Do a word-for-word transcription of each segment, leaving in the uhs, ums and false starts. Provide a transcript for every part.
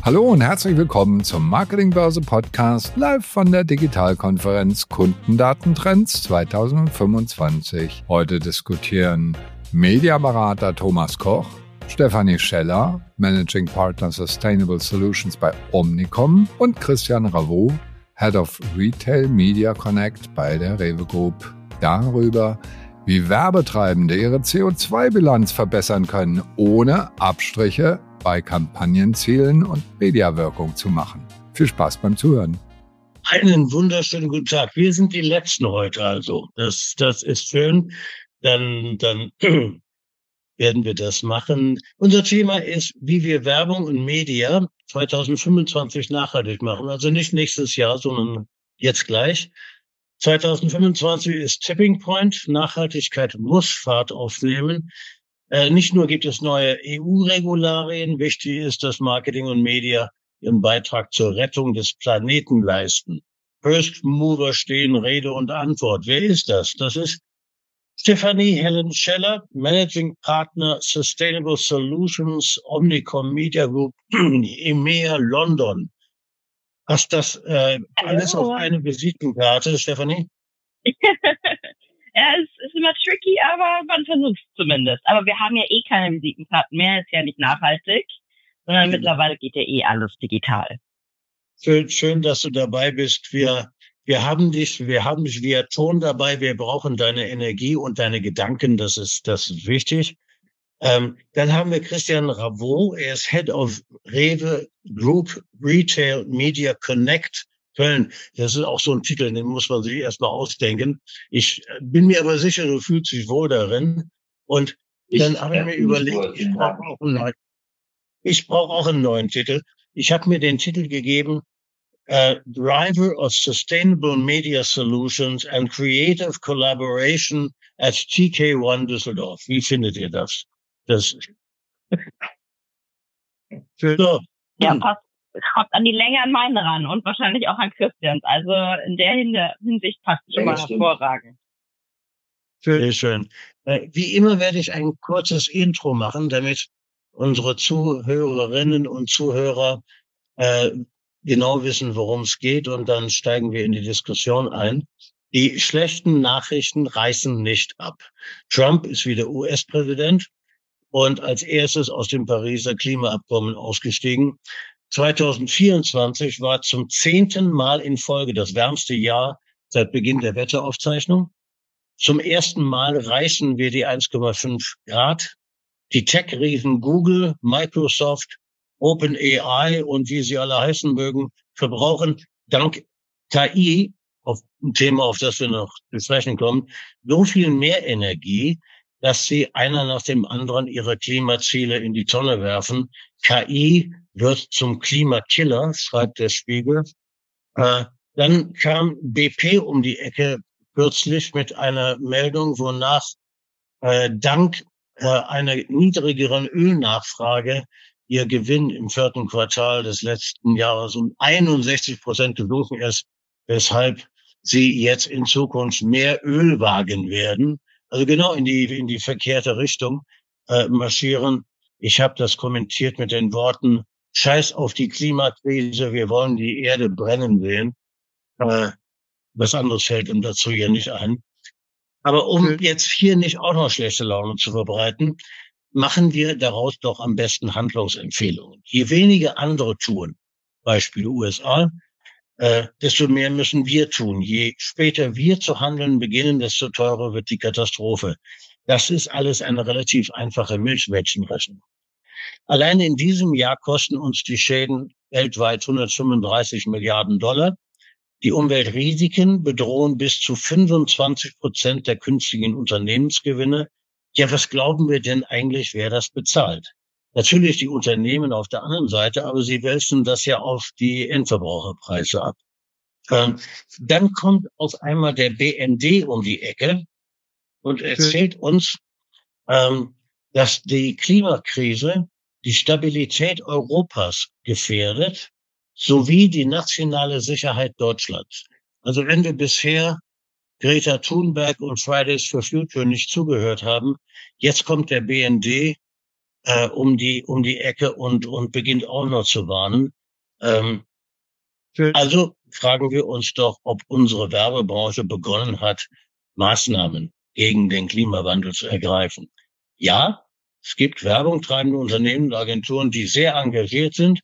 Hallo und herzlich willkommen zum Marketingbörse Podcast live von der Digitalkonferenz Kundendatentrends zwanzig fünfundzwanzig. Heute diskutieren Mediaberater Thomas Koch, Stefanie Scheller, Managing Partner Sustainable Solutions bei Omnicom und Christian Ravo, Head of Retail Media Connect bei der Rewe Group, darüber, wie Werbetreibende ihre C O zwei Bilanz verbessern können, ohne Abstriche bei Kampagnenzielen und Mediawirkung zu machen. Viel Spaß beim Zuhören. Einen wunderschönen guten Tag. Wir sind die Letzten heute also. Das, das ist schön. Dann, dann werden wir das machen. Unser Thema ist, wie wir Werbung und Media zwanzig fünfundzwanzig nachhaltig machen. Also nicht nächstes Jahr, sondern jetzt gleich. zwanzig fünfundzwanzig ist Tipping Point. Nachhaltigkeit muss Fahrt aufnehmen. Äh, nicht nur gibt es neue E U-Regularien, wichtig ist, dass Marketing und Media ihren Beitrag zur Rettung des Planeten leisten. First Mover stehen Rede und Antwort. Wer ist das? Das ist Stefanie Helen Scheller, Managing Partner Sustainable Solutions, Omnicom Media Group, E M E A London. Hast das äh, alles auf eine Visitenkarte, Stefanie? Ja, es ist immer tricky, aber man versucht es zumindest. Aber wir haben ja eh keine Visitenkarten mehr, ist ja nicht nachhaltig, sondern mhm. mittlerweile geht ja eh alles digital. Schön, schön, dass du dabei bist. Wir, wir haben dich, wir haben dich via Ton dabei. Wir brauchen deine Energie und deine Gedanken. Das ist, das ist wichtig. Ähm, dann haben wir Christian Ravo. Er ist Head of Rewe Group Retail Media Connect Köln. Das ist auch so ein Titel, den muss man sich erstmal ausdenken. Ich bin mir aber sicher, du fühlst dich wohl darin. Und dann habe ich mir überlegt, ich brauche auch einen neuen, ich brauche auch einen neuen Titel. Ich habe mir den Titel gegeben, uh, Driver of Sustainable Media Solutions and Creative Collaboration at T K eins Düsseldorf. Wie findet ihr das? Das so. Ja, passt. Kommt an die Länge an meinen ran und wahrscheinlich auch an Christians. Also in der Hinsicht passt schon mal hervorragend. Sehr schön. Wie immer werde ich ein kurzes Intro machen, damit unsere Zuhörerinnen und Zuhörer äh, genau wissen, worum es geht, und dann steigen wir in die Diskussion ein. Die schlechten Nachrichten reißen nicht ab. Trump ist wieder U S-Präsident und als erstes aus dem Pariser Klimaabkommen ausgestiegen. zwanzig vierundzwanzig war zum zehnten Mal in Folge das wärmste Jahr seit Beginn der Wetteraufzeichnung. Zum ersten Mal reißen wir die eins Komma fünf Grad. Die Tech-Riesen Google, Microsoft, OpenAI und wie sie alle heißen mögen, verbrauchen dank K I, auf ein Thema, auf das wir noch zu sprechen kommen, so viel mehr Energie, dass sie einer nach dem anderen ihre Klimaziele in die Tonne werfen. K I wird zum Klimakiller, schreibt der Spiegel. Äh, dann kam B P um die Ecke kürzlich mit einer Meldung, wonach äh, dank äh, einer niedrigeren Ölnachfrage ihr Gewinn im vierten Quartal des letzten Jahres um einundsechzig Prozent gesunken ist, weshalb sie jetzt in Zukunft mehr Öl wagen werden. Also genau in die in die verkehrte Richtung äh, marschieren. Ich habe das kommentiert mit den Worten: Scheiß auf die Klimakrise, wir wollen die Erde brennen sehen. Äh, was anderes fällt ihm dazu ja nicht ein. Aber um okay. jetzt hier nicht auch noch schlechte Laune zu verbreiten, machen wir daraus doch am besten Handlungsempfehlungen. Je weniger andere tun, Beispiel U S A, äh, desto mehr müssen wir tun. Je später wir zu handeln beginnen, desto teurer wird die Katastrophe. Das ist alles eine relativ einfache Milchmädchenrechnung. Allein in diesem Jahr kosten uns die Schäden weltweit hundertfünfunddreißig Milliarden Dollar. Die Umweltrisiken bedrohen bis zu fünfundzwanzig Prozent der künftigen Unternehmensgewinne. Ja, was glauben wir denn eigentlich, wer das bezahlt? Natürlich die Unternehmen auf der anderen Seite, aber sie wälzen das ja auf die Endverbraucherpreise ab. Ähm, dann kommt auf einmal der B N D um die Ecke und erzählt uns, ähm, dass die Klimakrise die Stabilität Europas gefährdet, sowie die nationale Sicherheit Deutschlands. Also wenn wir bisher Greta Thunberg und Fridays for Future nicht zugehört haben, jetzt kommt der B N D äh, um die um die Ecke und und beginnt auch noch zu warnen. Ähm, also fragen wir uns doch, ob unsere Werbebranche begonnen hat, Maßnahmen gegen den Klimawandel zu ergreifen. Ja, es gibt Werbung treibende Unternehmen und Agenturen, die sehr engagiert sind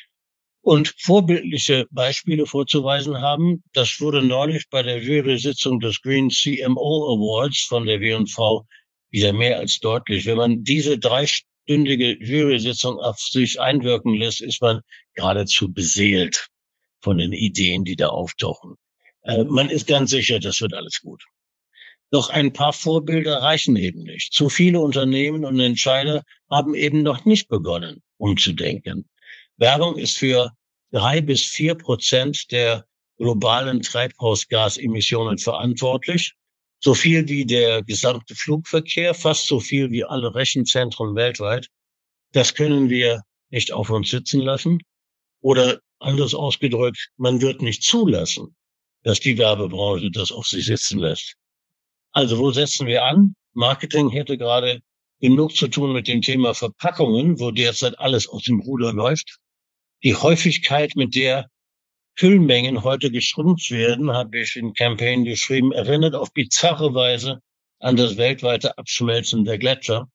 und vorbildliche Beispiele vorzuweisen haben. Das wurde neulich bei der Jury-Sitzung des Green C M O Awards von der W und V wieder mehr als deutlich. Wenn man diese dreistündige Jury-Sitzung auf sich einwirken lässt, ist man geradezu beseelt von den Ideen, die da auftauchen. Äh, man ist ganz sicher, das wird alles gut. Doch ein paar Vorbilder reichen eben nicht. Zu viele Unternehmen und Entscheider haben eben noch nicht begonnen, umzudenken. Werbung ist für drei bis vier Prozent der globalen Treibhausgasemissionen verantwortlich. So viel wie der gesamte Flugverkehr, fast so viel wie alle Rechenzentren weltweit. Das können wir nicht auf uns sitzen lassen. Oder anders ausgedrückt, man wird nicht zulassen, dass die Werbebranche das auf sich sitzen lässt. Also wo setzen wir an? Marketing hätte gerade genug zu tun mit dem Thema Verpackungen, wo derzeit alles aus dem Ruder läuft. Die Häufigkeit, mit der Füllmengen heute geschrumpft werden, habe ich in Campaign geschrieben, erinnert auf bizarre Weise an das weltweite Abschmelzen der Gletscher.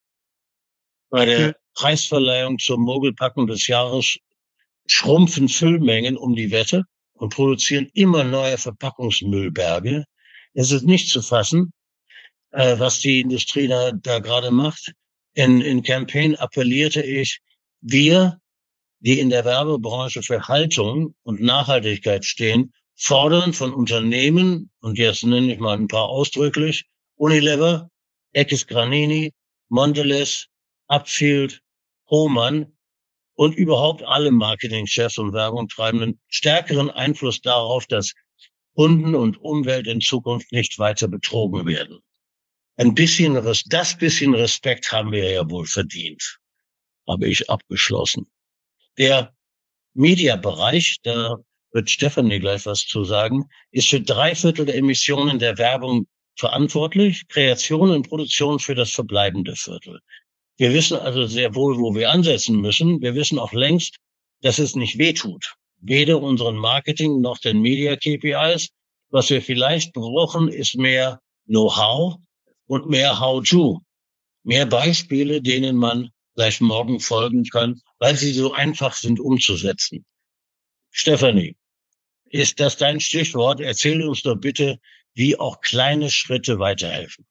Bei der Preisverleihung zur Mogelpackung des Jahres schrumpfen Füllmengen um die Wette und produzieren immer neue Verpackungsmüllberge. Es ist nicht zu fassen, äh, was die Industrie da, da gerade macht. In, in Campaign appellierte ich, wir, die in der Werbebranche für Haltung und Nachhaltigkeit stehen, fordern von Unternehmen, und jetzt nenne ich mal ein paar ausdrücklich, Unilever, Eckes Granini, Mondelez, Upfield, Hohmann und überhaupt alle Marketingchefs und Werbungtreibenden stärkeren Einfluss darauf, dass Kunden und Umwelt in Zukunft nicht weiter betrogen werden. Ein bisschen, das bisschen Respekt haben wir ja wohl verdient, habe ich abgeschlossen. Der Mediabereich, da wird Stefanie gleich was zu sagen, ist für drei Viertel der Emissionen der Werbung verantwortlich, Kreation und Produktion für das verbleibende Viertel. Wir wissen also sehr wohl, wo wir ansetzen müssen. Wir wissen auch längst, dass es nicht wehtut. Weder unseren Marketing noch den Media-K P Is. Was wir vielleicht brauchen, ist mehr Know-how und mehr How-to. Mehr Beispiele, denen man gleich morgen folgen kann, weil sie so einfach sind umzusetzen. Stefanie, ist das dein Stichwort? Erzähl uns doch bitte, wie auch kleine Schritte weiterhelfen.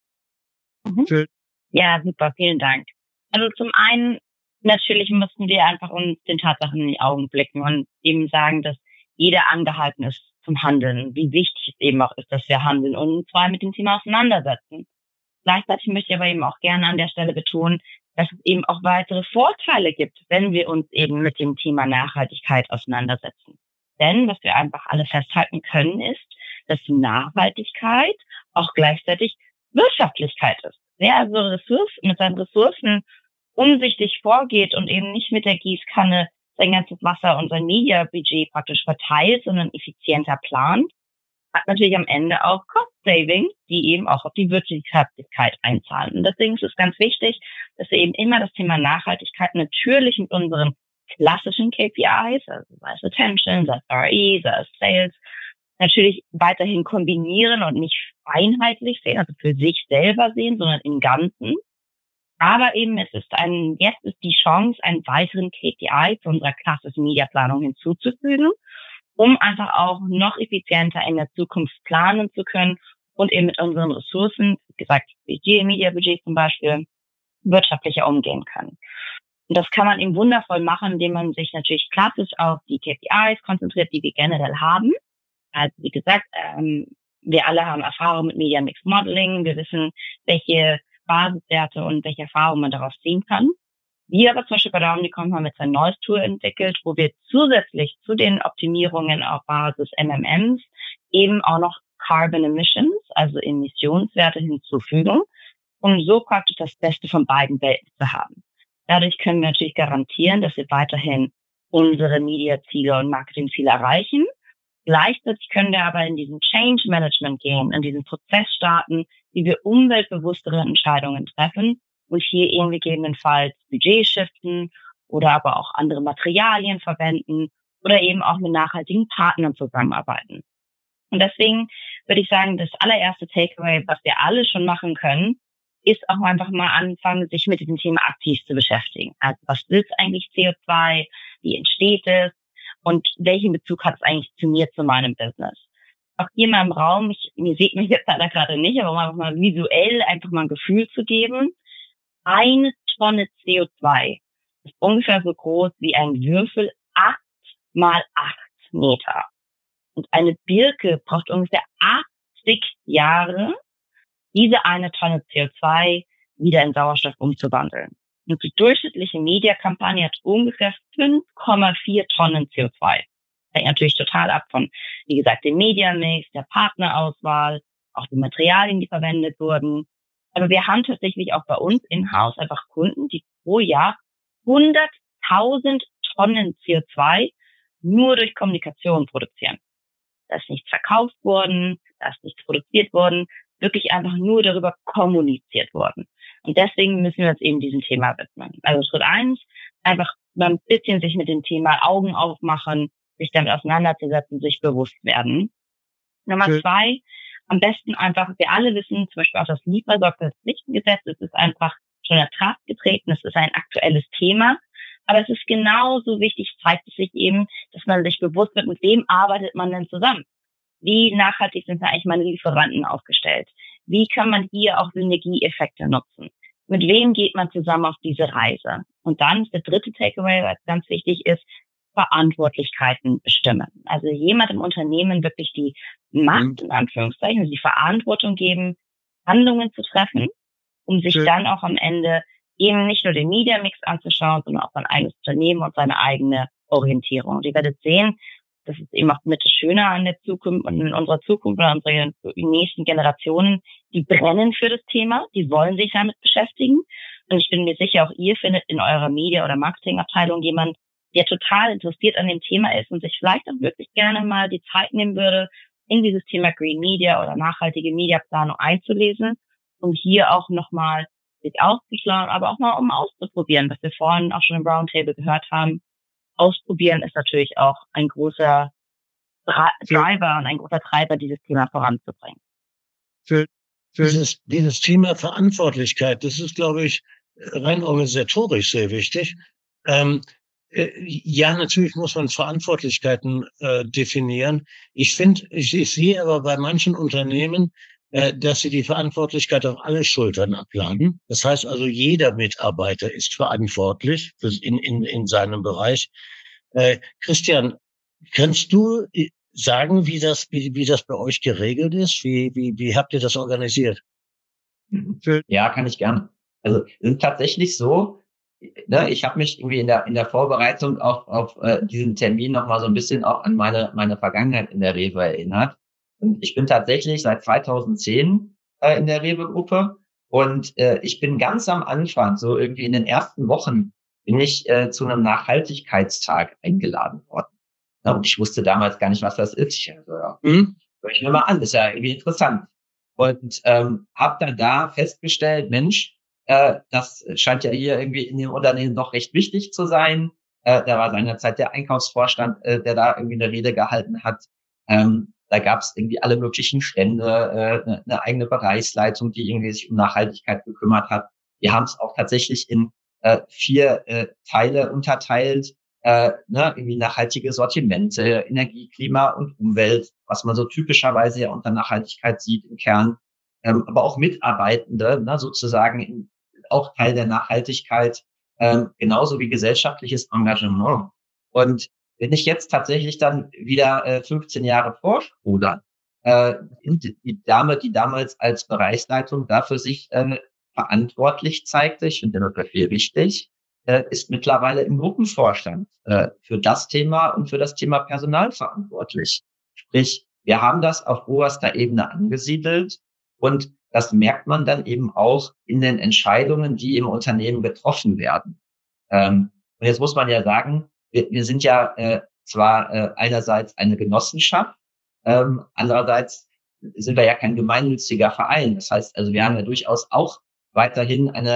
Mhm. Ja, super, vielen Dank. Also zum einen, natürlich müssen wir einfach uns den Tatsachen in die Augen blicken und eben sagen, dass jeder angehalten ist zum Handeln, wie wichtig es eben auch ist, dass wir handeln und uns vor allem mit dem Thema auseinandersetzen. Gleichzeitig möchte ich aber eben auch gerne an der Stelle betonen, dass es eben auch weitere Vorteile gibt, wenn wir uns eben mit dem Thema Nachhaltigkeit auseinandersetzen. Denn was wir einfach alle festhalten können, ist, dass die Nachhaltigkeit auch gleichzeitig Wirtschaftlichkeit ist. Wer also Ressourcen, mit seinen Ressourcen umsichtig vorgeht und eben nicht mit der Gießkanne sein ganzes Wasser und sein Media-Budget praktisch verteilt, sondern effizienter plant, hat natürlich am Ende auch Cost-Savings, die eben auch auf die Wirtschaftlichkeit einzahlen. Und deswegen ist es ganz wichtig, dass wir eben immer das Thema Nachhaltigkeit natürlich mit unseren klassischen K P Is, also sei es Attention, sei es R E, sei es Sales, natürlich weiterhin kombinieren und nicht einheitlich sehen, also für sich selber sehen, sondern im Ganzen. Aber eben es ist ein, jetzt ist die Chance, einen weiteren K P I zu unserer klassischen Mediaplanung hinzuzufügen, um einfach auch noch effizienter in der Zukunft planen zu können und eben mit unseren Ressourcen, wie gesagt, Budget, Media-Budget zum Beispiel, wirtschaftlicher umgehen können. Und das kann man eben wundervoll machen, indem man sich natürlich klassisch auf die K P Is konzentriert, die wir generell haben. Also wie gesagt, ähm, wir alle haben Erfahrung mit Media Mix Modeling. Wir wissen, welche Basiswerte und welche Erfahrungen man darauf ziehen kann. Wir aber zum Beispiel bei der Omnicom haben jetzt ein neues Tool entwickelt, wo wir zusätzlich zu den Optimierungen auf Basis M M Ms eben auch noch Carbon Emissions, also Emissionswerte hinzufügen, um so praktisch das Beste von beiden Welten zu haben. Dadurch können wir natürlich garantieren, dass wir weiterhin unsere Media-Ziele und Marketing-Ziele erreichen. Gleichzeitig können wir aber in diesen Change Management gehen, in diesen Prozess starten, wie wir umweltbewusstere Entscheidungen treffen und hier irgendwie gegebenenfalls Budget shiften oder aber auch andere Materialien verwenden oder eben auch mit nachhaltigen Partnern zusammenarbeiten. Und deswegen würde ich sagen, das allererste Takeaway, was wir alle schon machen können, ist auch einfach mal anfangen, sich mit diesem Thema aktiv zu beschäftigen. Also was ist eigentlich C O zwei? Wie entsteht es? Und welchen Bezug hat es eigentlich zu mir, zu meinem Business? Auch hier mal im Raum, ich, ihr seht mich jetzt leider gerade nicht, aber um einfach mal visuell einfach mal ein Gefühl zu geben. Eine Tonne C O zwei ist ungefähr so groß wie ein Würfel acht mal acht Meter. Und eine Birke braucht ungefähr achtzig Jahre, diese eine Tonne C O zwei wieder in Sauerstoff umzuwandeln. Und die durchschnittliche Media-Kampagne hat ungefähr fünf Komma vier Tonnen C O zwei. Hängt natürlich total ab von, wie gesagt, dem Media-Mix, der Partnerauswahl, auch die Materialien, die verwendet wurden. Aber wir haben tatsächlich auch bei uns in-house einfach Kunden, die pro Jahr hunderttausend Tonnen C O zwei nur durch Kommunikation produzieren. Da ist nichts verkauft worden, da ist nichts produziert worden, wirklich einfach nur darüber kommuniziert worden. Und deswegen müssen wir uns eben diesem Thema widmen. Also Schritt eins, einfach mal ein bisschen sich mit dem Thema Augen aufmachen, sich damit auseinanderzusetzen, sich bewusst werden. Nummer okay. zwei, am besten einfach, wir alle wissen, zum Beispiel auch das Liefersorgfaltspflichtengesetz, es ist einfach schon in Kraft getreten, es ist ein aktuelles Thema. Aber es ist genauso wichtig, zeigt es sich eben, dass man sich bewusst wird, mit wem arbeitet man denn zusammen? Wie nachhaltig sind da eigentlich meine Lieferanten aufgestellt? Wie kann man hier auch Synergieeffekte nutzen? Mit wem geht man zusammen auf diese Reise? Und dann ist der dritte Takeaway, was ganz wichtig ist, Verantwortlichkeiten bestimmen. Also jemand im Unternehmen wirklich die Macht, in Anführungszeichen, also die Verantwortung geben, Handlungen zu treffen, um sich dann auch am Ende eben nicht nur den Media-Mix anzuschauen, sondern auch sein eigenes Unternehmen und seine eigene Orientierung. Und ihr werdet sehen, das ist eben auch mit das Schöne an der Zukunft und in unserer Zukunft oder unsere nächsten Generationen, die brennen für das Thema, die wollen sich damit beschäftigen. Und ich bin mir sicher, auch ihr findet in eurer Media- oder Marketingabteilung jemand, der total interessiert an dem Thema ist und sich vielleicht auch wirklich gerne mal die Zeit nehmen würde, in dieses Thema Green Media oder nachhaltige Mediaplanung einzulesen, um hier auch nochmal sich auszuschlagen, aber auch mal um auszuprobieren, was wir vorhin auch schon im Roundtable gehört haben. Ausprobieren ist natürlich auch ein großer Driver und ein großer Treiber, dieses Thema voranzubringen. Für, für dieses, dieses Thema Verantwortlichkeit, das ist, glaube ich, rein organisatorisch sehr wichtig. Ähm, äh, ja, natürlich muss man Verantwortlichkeiten äh, definieren. Ich finde, ich, ich sehe aber bei manchen Unternehmen, äh, dass sie die Verantwortlichkeit auf alle Schultern abladen. Das heißt also, jeder Mitarbeiter ist verantwortlich für, in, in, in seinem Bereich. Äh, Christian, kannst du sagen, wie das, wie, wie das bei euch geregelt ist? Wie, wie, wie habt ihr das organisiert? Ja, kann ich gerne. Also, es ist tatsächlich so, ne, ich habe mich irgendwie in der, in der Vorbereitung auf, auf äh, diesen Termin nochmal so ein bisschen auch an meine, meine Vergangenheit in der Rewe erinnert. Und ich bin tatsächlich seit zweitausendzehn äh, in der Rewe-Gruppe und äh, ich bin ganz am Anfang, so irgendwie in den ersten Wochen, bin ich äh, zu einem Nachhaltigkeitstag eingeladen worden. Ja, und ich wusste damals gar nicht, was das ist. Ich also, ja, hm, hör ich mir mal an, ist ja irgendwie interessant. Und ähm, habe dann da festgestellt, Mensch, äh, das scheint ja hier irgendwie in dem Unternehmen doch recht wichtig zu sein. Äh, da war seinerzeit der Einkaufsvorstand, äh, der da irgendwie eine Rede gehalten hat. Ähm, Da gab es irgendwie alle möglichen Stände, äh, eine, eine eigene Bereichsleitung, die irgendwie sich um Nachhaltigkeit gekümmert hat. Wir haben es auch tatsächlich in äh, vier äh, Teile unterteilt, äh, ne, irgendwie nachhaltige Sortimente, Energie, Klima und Umwelt, was man so typischerweise ja unter Nachhaltigkeit sieht im Kern, ähm, aber auch Mitarbeitende, ne, sozusagen in, auch Teil der Nachhaltigkeit, ähm, genauso wie gesellschaftliches Engagement. Und wenn ich jetzt tatsächlich dann wieder äh, fünfzehn Jahre vorspudern, äh, die Dame, die damals als Bereichsleitung dafür sich äh, verantwortlich zeigte, ich finde den Befehl wichtig, äh, ist mittlerweile im Gruppenvorstand äh, für das Thema und für das Thema Personal verantwortlich. Sprich, wir haben das auf oberster Ebene angesiedelt und das merkt man dann eben auch in den Entscheidungen, die im Unternehmen getroffen werden. Ähm, und jetzt muss man ja sagen, wir, wir sind ja äh, zwar äh, einerseits eine Genossenschaft, ähm, andererseits sind wir ja kein gemeinnütziger Verein. Das heißt also, wir haben ja durchaus auch weiterhin eine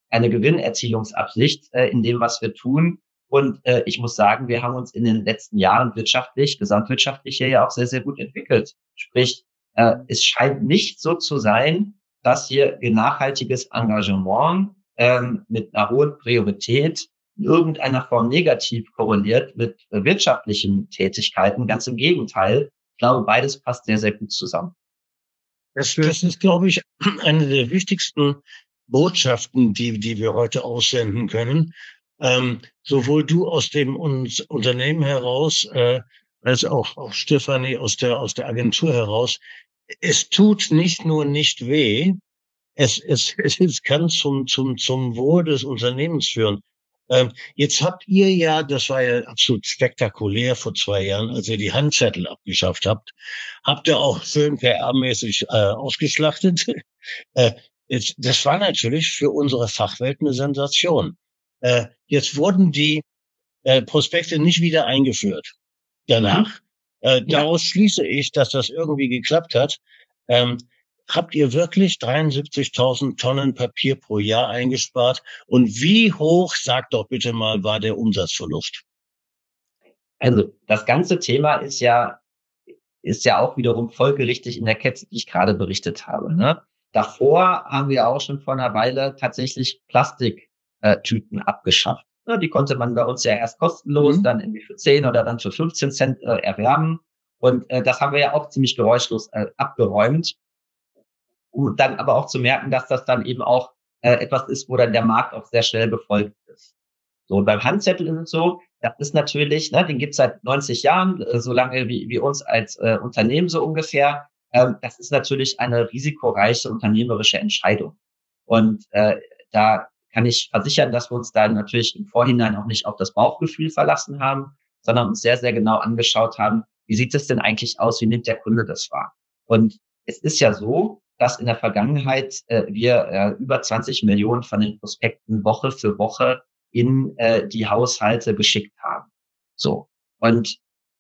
eine Gewinnerzielungsabsicht äh, in dem, was wir tun. Und äh, ich muss sagen, wir haben uns in den letzten Jahren wirtschaftlich, gesamtwirtschaftlich hier ja auch sehr, sehr gut entwickelt. Sprich, äh, es scheint nicht so zu sein, dass hier nachhaltiges Engagement ähm, mit einer hohen Priorität in irgendeiner Form negativ korreliert mit äh, wirtschaftlichen Tätigkeiten. Ganz im Gegenteil. Ich glaube, beides passt sehr, sehr gut zusammen. Das, das ist, glaube ich, eine der wichtigsten Botschaften, die, die wir heute aussenden können. Ähm, sowohl du aus dem uns Unternehmen heraus, äh, als auch, auch Stefanie aus der, aus der Agentur heraus. Es tut nicht nur nicht weh, es, es, es kann zum, zum, zum Wohl des Unternehmens führen. Ähm, jetzt habt ihr ja, das war ja absolut spektakulär vor zwei Jahren, als ihr die Handzettel abgeschafft habt, habt ihr auch schön P R-mäßig äh, ausgeschlachtet. äh, jetzt, das war natürlich für unsere Fachwelt eine Sensation. Äh, jetzt wurden die äh, Prospekte nicht wieder eingeführt danach. Äh, daraus schließe ich, dass das irgendwie geklappt hat. Ähm, habt ihr wirklich dreiundsiebzigtausend Tonnen Papier pro Jahr eingespart? Und wie hoch, sagt doch bitte mal, war der Umsatzverlust? Also das ganze Thema ist ja ist ja auch wiederum folgerichtig in der Kette, die ich gerade berichtet habe. Ne? Davor haben wir auch schon vor einer Weile tatsächlich Plastiktüten abgeschafft. Ja, die konnte man bei uns ja erst kostenlos, mhm. dann irgendwie für zehn oder dann für fünfzehn Cent äh, erwerben. Und äh, das haben wir ja auch ziemlich geräuschlos äh, abgeräumt. Um dann aber auch zu merken, dass das dann eben auch äh, etwas ist, wo dann der Markt auch sehr schnell befolgt ist. So, und beim Handzettel ist es so, das ist natürlich, ne, den gibt's seit neunzig Jahren, äh, so lange wie, wie uns als äh, Unternehmen so ungefähr. Ähm, das ist natürlich eine risikoreiche unternehmerische Entscheidung. Und äh, da kann ich versichern, dass wir uns da natürlich im Vorhinein auch nicht auf das Bauchgefühl verlassen haben, sondern uns sehr, sehr genau angeschaut haben, wie sieht es denn eigentlich aus, wie nimmt der Kunde das wahr? Und es ist ja so, dass in der Vergangenheit äh, wir äh, über zwanzig Millionen von den Prospekten Woche für Woche in äh, die Haushalte geschickt haben. So. Und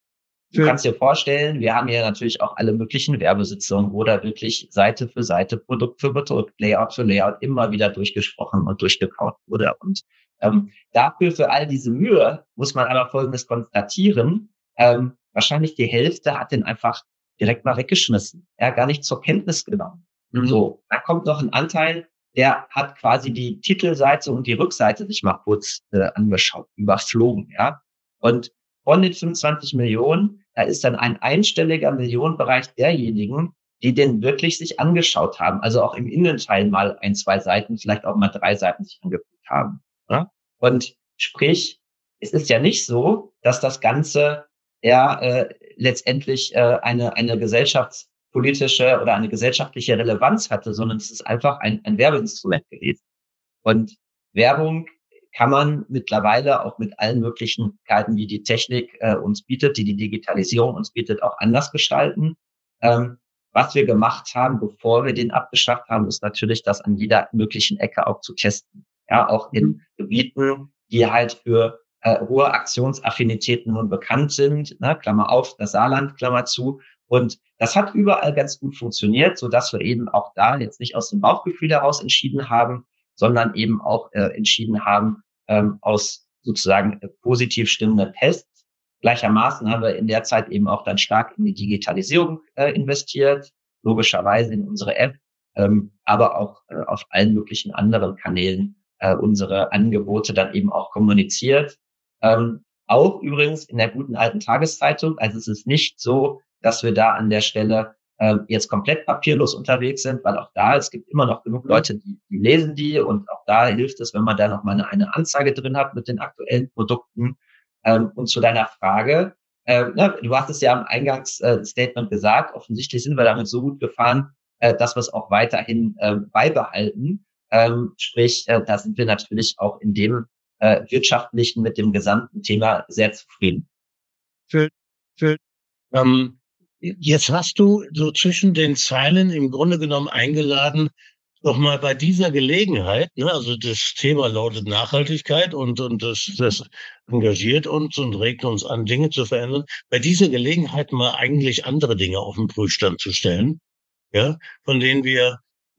du kannst dir vorstellen, wir haben ja natürlich auch alle möglichen Werbesitzungen, wo da wirklich Seite für Seite, Produkt für Produkt, Layout für Layout immer wieder durchgesprochen und durchgekaut wurde. Und ähm, dafür, für all diese Mühe, muss man aber Folgendes konstatieren. Ähm, wahrscheinlich die Hälfte hat den einfach direkt mal weggeschmissen. Er ja, gar nicht zur Kenntnis genommen. Mhm. So, da kommt noch ein Anteil, der hat quasi die Titelseite und die Rückseite sich mal kurz äh, angeschaut, überflogen, ja. Und von den fünfundzwanzig Millionen, da ist dann ein einstelliger Millionenbereich derjenigen, die den wirklich sich angeschaut haben, also auch im Innenteil mal ein, zwei Seiten, vielleicht auch mal drei Seiten sich angeguckt haben. Ja? Und sprich, es ist ja nicht so, dass das Ganze ja äh, letztendlich äh, eine eine gesellschaftspolitische oder eine gesellschaftliche Relevanz hatte, sondern es ist einfach ein, ein Werbeinstrument gewesen. Und Werbung kann man mittlerweile auch mit allen Möglichkeiten, die die Technik äh, uns bietet, die die Digitalisierung uns bietet, auch anders gestalten. Ähm, was wir gemacht haben, bevor wir den abgeschafft haben, ist natürlich, das an jeder möglichen Ecke auch zu testen. Ja, auch in Gebieten, die halt für äh, hohe Aktionsaffinitäten nun bekannt sind, ne, Klammer auf, das Saarland, Klammer zu. Und das hat überall ganz gut funktioniert, so dass wir eben auch da jetzt nicht aus dem Bauchgefühl heraus entschieden haben, sondern eben auch äh, entschieden haben ähm, aus sozusagen äh, positiv stimmenden Tests. Gleichermaßen haben wir in der Zeit eben auch dann stark in die Digitalisierung äh, investiert, logischerweise in unsere App, ähm, aber auch äh, auf allen möglichen anderen Kanälen äh, unsere Angebote dann eben auch kommuniziert. Ähm, auch übrigens in der guten alten Tageszeitung. Also es ist nicht so, dass wir da an der Stelle äh, jetzt komplett papierlos unterwegs sind, weil auch da, es gibt immer noch genug Leute, die, die lesen die, und auch da hilft es, wenn man da noch mal eine, eine Anzeige drin hat mit den aktuellen Produkten. Ähm, und zu deiner Frage, äh, ne, du hast es ja im Eingangsstatement äh, gesagt, offensichtlich sind wir damit so gut gefahren, äh, dass wir es auch weiterhin äh, beibehalten. Ähm, sprich, äh, da sind wir natürlich auch in dem äh, wirtschaftlichen, mit dem gesamten Thema sehr zufrieden. Für, für, ähm, jetzt hast du so zwischen den Zeilen im Grunde genommen eingeladen, doch mal bei dieser Gelegenheit, ne, also das Thema lautet Nachhaltigkeit und, und das, das engagiert uns und regt uns an, Dinge zu verändern, bei dieser Gelegenheit mal eigentlich andere Dinge auf den Prüfstand zu stellen, ja, von denen wir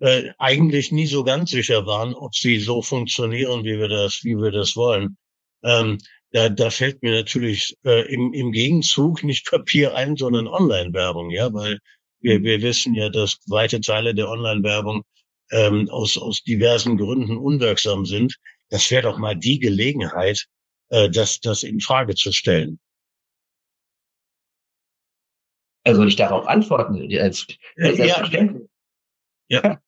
äh, eigentlich nie so ganz sicher waren, ob sie so funktionieren, wie wir das, wie wir das wollen. Ähm, da, da fällt mir natürlich äh, im, im Gegenzug nicht Papier ein, sondern Online-Werbung, ja, weil wir, wir wissen ja, dass weite Teile der Online-Werbung ähm, aus, aus diversen Gründen unwirksam sind. Das wäre doch mal die Gelegenheit, äh, das, das in Frage zu stellen. Also soll ich darauf antworten? Als, als ja. ja.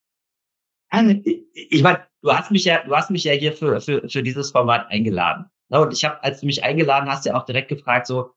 Also, ich meine, du hast mich ja, du hast mich ja hier für für für dieses Format eingeladen. Und ich habe, als du mich eingeladen hast, ja auch direkt gefragt, so,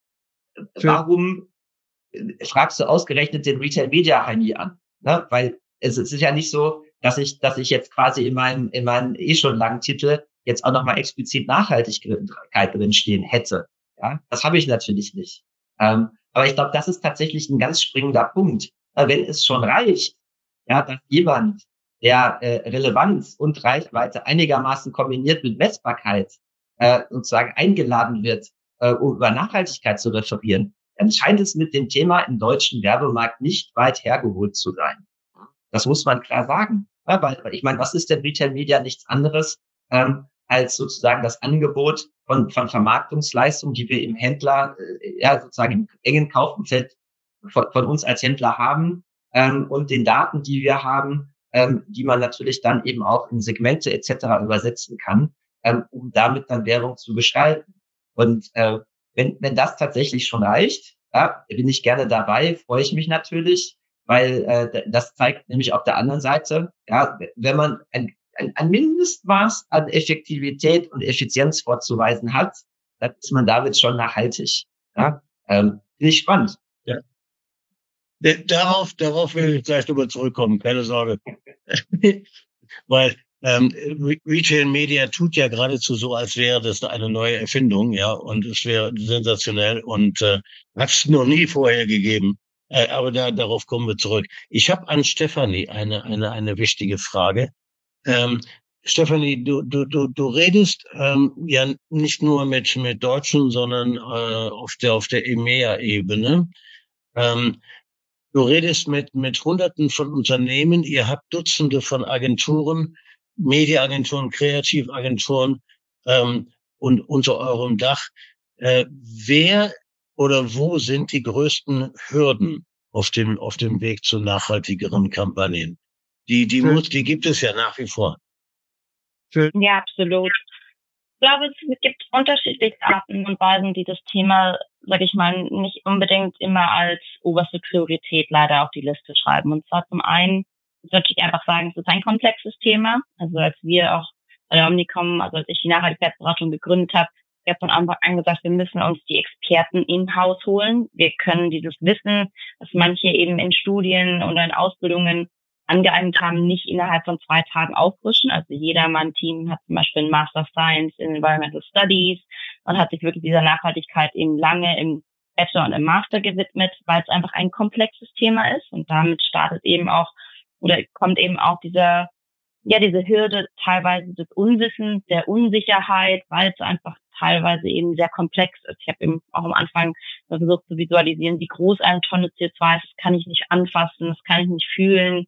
warum fragst du ausgerechnet den Retail Media Heini an? Ne? Weil es, es ist ja nicht so, dass ich, dass ich jetzt quasi in meinem in meinem eh schon langen Titel jetzt auch nochmal explizit Nachhaltigkeit drin stehen hätte. Ja, das habe ich natürlich nicht. Ähm, aber ich glaube, das ist tatsächlich ein ganz springender Punkt. Wenn es schon reicht, ja, dass jemand, der äh, Relevanz und Reichweite einigermaßen kombiniert mit Messbarkeit äh, sozusagen eingeladen wird, äh, um über Nachhaltigkeit zu referieren, dann scheint es mit dem Thema im deutschen Werbemarkt nicht weit hergeholt zu sein. Das muss man klar sagen. Ja, weil, weil ich meine, was ist denn Retail Media? Nichts anderes ähm, als sozusagen das Angebot von, von Vermarktungsleistungen, die wir im Händler, äh, ja sozusagen im engen Kaufumfeld von, von uns als Händler haben, ähm, und den Daten, die wir haben, ähm, die man natürlich dann eben auch in Segmente et cetera übersetzen kann, ähm, um damit dann Werbung zu gestalten. Und äh, wenn, wenn das tatsächlich schon reicht, ja, bin ich gerne dabei, freue ich mich natürlich, weil äh, das zeigt nämlich auf der anderen Seite, ja, wenn man ein, ein, ein Mindestmaß an Effektivität und Effizienz vorzuweisen hat, dann ist man damit schon nachhaltig. Ja, ähm, finde ich spannend. Ja. Darauf, darauf will ich gleich nochmal zurückkommen, keine Sorge. Weil ähm, Retail Media tut ja geradezu so, als wäre das eine neue Erfindung, ja, und es wäre sensationell und äh, hat es noch nie vorher gegeben. Äh, aber da, darauf kommen wir zurück. Ich habe an Stefanie eine eine eine wichtige Frage. Ähm, Stefanie, du du du du redest ähm, ja nicht nur mit mit Deutschen, sondern äh, auf der auf der E M E A-Ebene. Ähm, Du redest mit, mit Hunderten von Unternehmen. Ihr habt Dutzende von Agenturen, Mediaagenturen, Kreativagenturen, ähm, und unter eurem Dach. Äh, wer oder wo sind die größten Hürden auf dem, auf dem Weg zu nachhaltigeren Kampagnen? Die, die muss, die gibt es ja nach wie vor. Ja, absolut. Ich glaube, es gibt unterschiedliche Arten und Weisen, die das Thema, sage ich mal, nicht unbedingt immer als oberste Priorität leider auf die Liste schreiben. Und zwar zum einen, würde ich einfach sagen, es ist ein komplexes Thema. Also als wir auch bei der Omnicom, also als ich die Nachhaltigkeitsberatung gegründet habe, ich habe von Anfang an gesagt, wir müssen uns die Experten in-house holen. Wir können dieses Wissen, das manche eben in Studien oder in Ausbildungen angeeignet haben, nicht innerhalb von zwei Tagen auffrischen. Also jeder mein Team hat zum Beispiel einen Master of Science in Environmental Studies und hat sich wirklich dieser Nachhaltigkeit eben lange im Bachelor und im Master gewidmet, weil es einfach ein komplexes Thema ist und damit startet eben auch oder kommt eben auch dieser, ja, diese Hürde teilweise des Unwissens, der Unsicherheit, weil es einfach teilweise eben sehr komplex ist. Ich habe eben auch am Anfang versucht zu visualisieren, wie groß eine Tonne C O zwei ist. Das kann ich nicht anfassen, das kann ich nicht fühlen.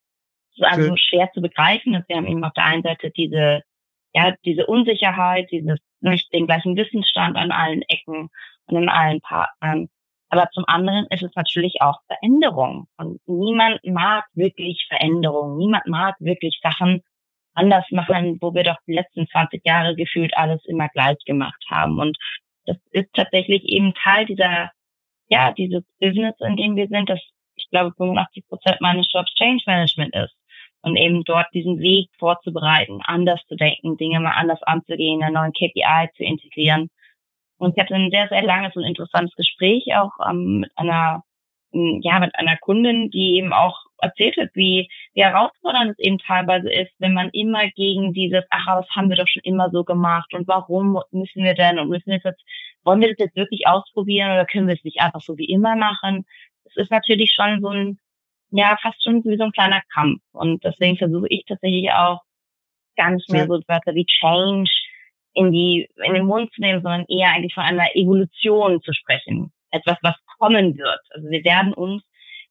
Also schwer zu begreifen, dass wir haben eben auf der einen Seite diese, ja, diese Unsicherheit, dieses nicht den gleichen Wissensstand an allen Ecken und an allen Partnern. Aber zum anderen ist es natürlich auch Veränderung. Und niemand mag wirklich Veränderung. Niemand mag wirklich Sachen anders machen, wo wir doch die letzten zwanzig Jahre gefühlt alles immer gleich gemacht haben. Und das ist tatsächlich eben Teil dieser, ja, dieses Business, in dem wir sind, das, ich glaube, fünfundachtzig Prozent meines Jobs Change Management ist. Und eben dort diesen Weg vorzubereiten, anders zu denken, Dinge mal anders anzugehen, einen neuen K P I zu integrieren. Und ich hatte ein sehr, sehr langes und interessantes Gespräch auch ähm, mit einer, ja, mit einer Kundin, die eben auch erzählt hat, wie, wie herausfordernd es eben teilweise ist, wenn man immer gegen dieses, ach, das haben wir doch schon immer so gemacht und warum müssen wir denn und müssen wir jetzt, wollen wir das jetzt wirklich ausprobieren oder können wir es nicht einfach so wie immer machen? Es ist natürlich schon so ein, ja, fast schon wie so ein kleiner Kampf. Und deswegen versuche ich tatsächlich auch gar nicht mehr so Wörter wie Change in die, in den Mund zu nehmen, sondern eher eigentlich von einer Evolution zu sprechen. Etwas, was kommen wird. Also wir werden uns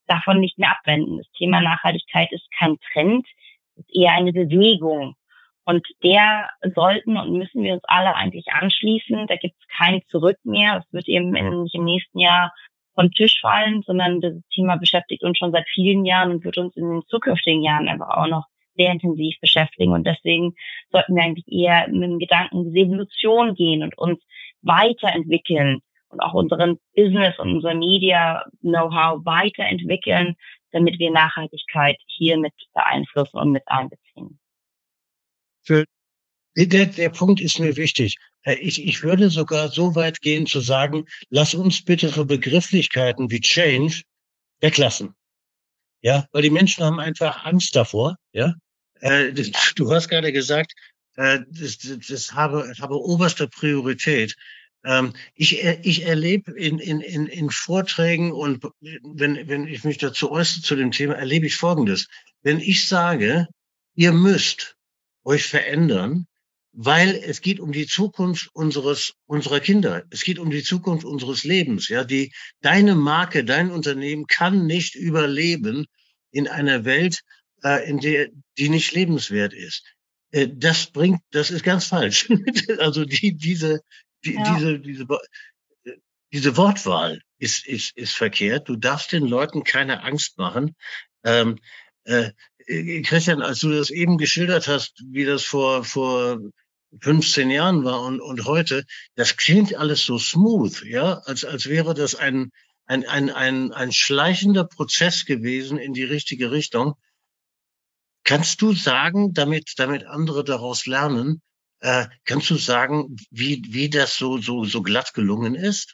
davon nicht mehr abwenden. Das Thema Nachhaltigkeit ist kein Trend, ist eher eine Bewegung. Und der sollten und müssen wir uns alle eigentlich anschließen. Da gibt es kein Zurück mehr. Es wird eben in, nicht im nächsten Jahr vom Tisch fallen, sondern das Thema beschäftigt uns schon seit vielen Jahren und wird uns in den zukünftigen Jahren einfach auch noch sehr intensiv beschäftigen. Und deswegen sollten wir eigentlich eher mit dem Gedanken der Evolution gehen und uns weiterentwickeln und auch unseren Business und unser Media-Know-how weiterentwickeln, damit wir Nachhaltigkeit hier mit beeinflussen und mit einbeziehen. Für der, der Punkt ist mir wichtig. Ich, ich würde sogar so weit gehen zu sagen, lass uns bitte so Begrifflichkeiten wie Change weglassen. Ja, weil die Menschen haben einfach Angst davor. Ja, äh, das, du hast gerade gesagt, äh, das, das, das habe, habe oberste Priorität. Ähm, ich, ich erlebe in, in, in, in Vorträgen und wenn, wenn ich mich dazu äußere zu dem Thema, erlebe ich Folgendes. Wenn ich sage, ihr müsst euch verändern, weil es geht um die Zukunft unseres, unserer Kinder. Es geht um die Zukunft unseres Lebens. Ja, die, deine Marke, dein Unternehmen kann nicht überleben in einer Welt, äh, in der, die nicht lebenswert ist. Äh, das bringt, das ist ganz falsch. Also die, diese, die, ja. diese, diese, diese Wortwahl ist, ist, ist verkehrt. Du darfst den Leuten keine Angst machen. Ähm, äh, Christian, als du das eben geschildert hast, wie das vor, vor fünfzehn Jahren war und, und heute, das klingt alles so smooth, ja, als, als wäre das ein, ein, ein, ein, ein schleichender Prozess gewesen in die richtige Richtung. Kannst du sagen, damit, damit andere daraus lernen, äh, kannst du sagen, wie, wie das so, so, so glatt gelungen ist?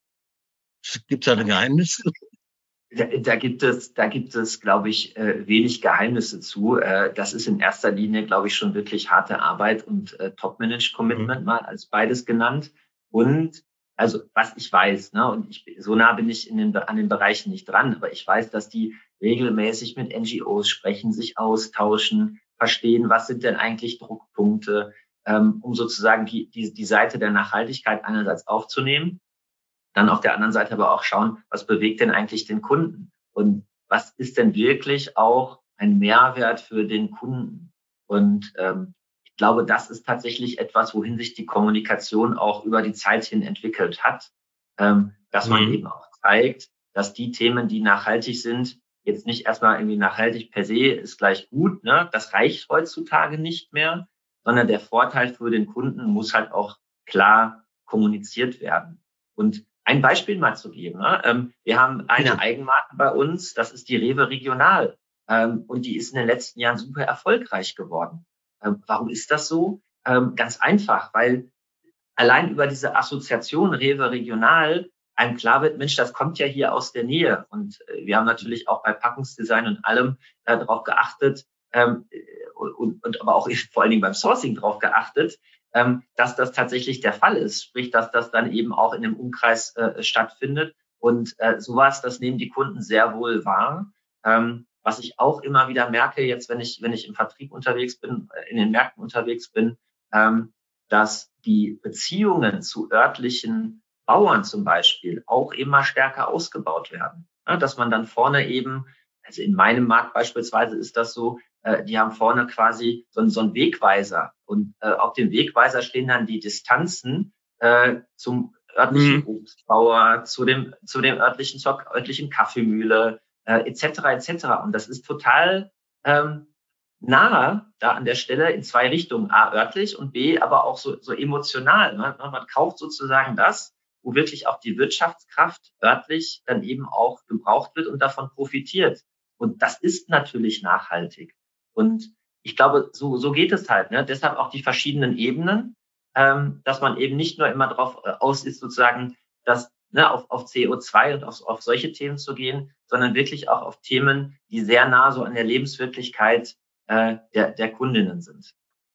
Gibt es da ein Geheimnis? Da, da gibt es, da gibt es, glaube ich, äh, wenig Geheimnisse zu. Äh, das ist in erster Linie, glaube ich, schon wirklich harte Arbeit und äh, Top-Managed-Commitment, mhm. mal als beides genannt. Und also was ich weiß, ne, und ich, so nah bin ich in den, an den Bereichen nicht dran, aber ich weiß, dass die regelmäßig mit N G Os sprechen, sich austauschen, verstehen, was sind denn eigentlich Druckpunkte, ähm, um sozusagen die, die, die Seite der Nachhaltigkeit einerseits aufzunehmen. Dann auf der anderen Seite aber auch schauen, was bewegt denn eigentlich den Kunden? Und was ist denn wirklich auch ein Mehrwert für den Kunden? Und ähm, ich glaube, das ist tatsächlich etwas, wohin sich die Kommunikation auch über die Zeit hin entwickelt hat. Ähm, dass man mhm. eben auch zeigt, dass die Themen, die nachhaltig sind, jetzt nicht erstmal irgendwie nachhaltig per se ist gleich gut, ne? Das reicht heutzutage nicht mehr, sondern der Vorteil für den Kunden muss halt auch klar kommuniziert werden. Und ein Beispiel mal zu geben. Ne? Ähm, wir haben eine Eigenmarke bei uns, das ist die Rewe Regional. Ähm, und die ist in den letzten Jahren super erfolgreich geworden. Ähm, warum ist das so? Ähm, ganz einfach, weil allein über diese Assoziation Rewe Regional einem klar wird, Mensch, das kommt ja hier aus der Nähe. Und äh, wir haben natürlich auch bei Packungsdesign und allem äh, darauf geachtet, ähm, und, und aber auch vor allen Dingen beim Sourcing darauf geachtet, ähm, dass das tatsächlich der Fall ist. Sprich, dass das dann eben auch in dem Umkreis äh, stattfindet. Und äh, sowas, das nehmen die Kunden sehr wohl wahr. Ähm, was ich auch immer wieder merke, jetzt wenn ich wenn ich im Vertrieb unterwegs bin, in den Märkten unterwegs bin, ähm, dass die Beziehungen zu örtlichen Bauern zum Beispiel auch immer stärker ausgebaut werden. Ja, dass man dann vorne eben, also in meinem Markt beispielsweise ist das so, äh, die haben vorne quasi so, so einen Wegweiser und äh, auf dem Wegweiser stehen dann die Distanzen äh, zum örtlichen mhm. Obstbauer, zu dem zu dem örtlichen zur örtlichen Kaffeemühle äh, et cetera et cetera. Und das ist total ähm, nahe da an der Stelle in zwei Richtungen, A, örtlich und B, aber auch so, so emotional. Man, man kauft sozusagen das, wo wirklich auch die Wirtschaftskraft örtlich dann eben auch gebraucht wird und davon profitiert. Und das ist natürlich nachhaltig. Und ich glaube, so, so geht es halt. Ne? Deshalb auch die verschiedenen Ebenen, ähm, dass man eben nicht nur immer darauf äh, aus ist, sozusagen, dass, ne, auf, auf C O zwei und auf, auf solche Themen zu gehen, sondern wirklich auch auf Themen, die sehr nah so an der Lebenswirklichkeit äh, der, der Kundinnen sind.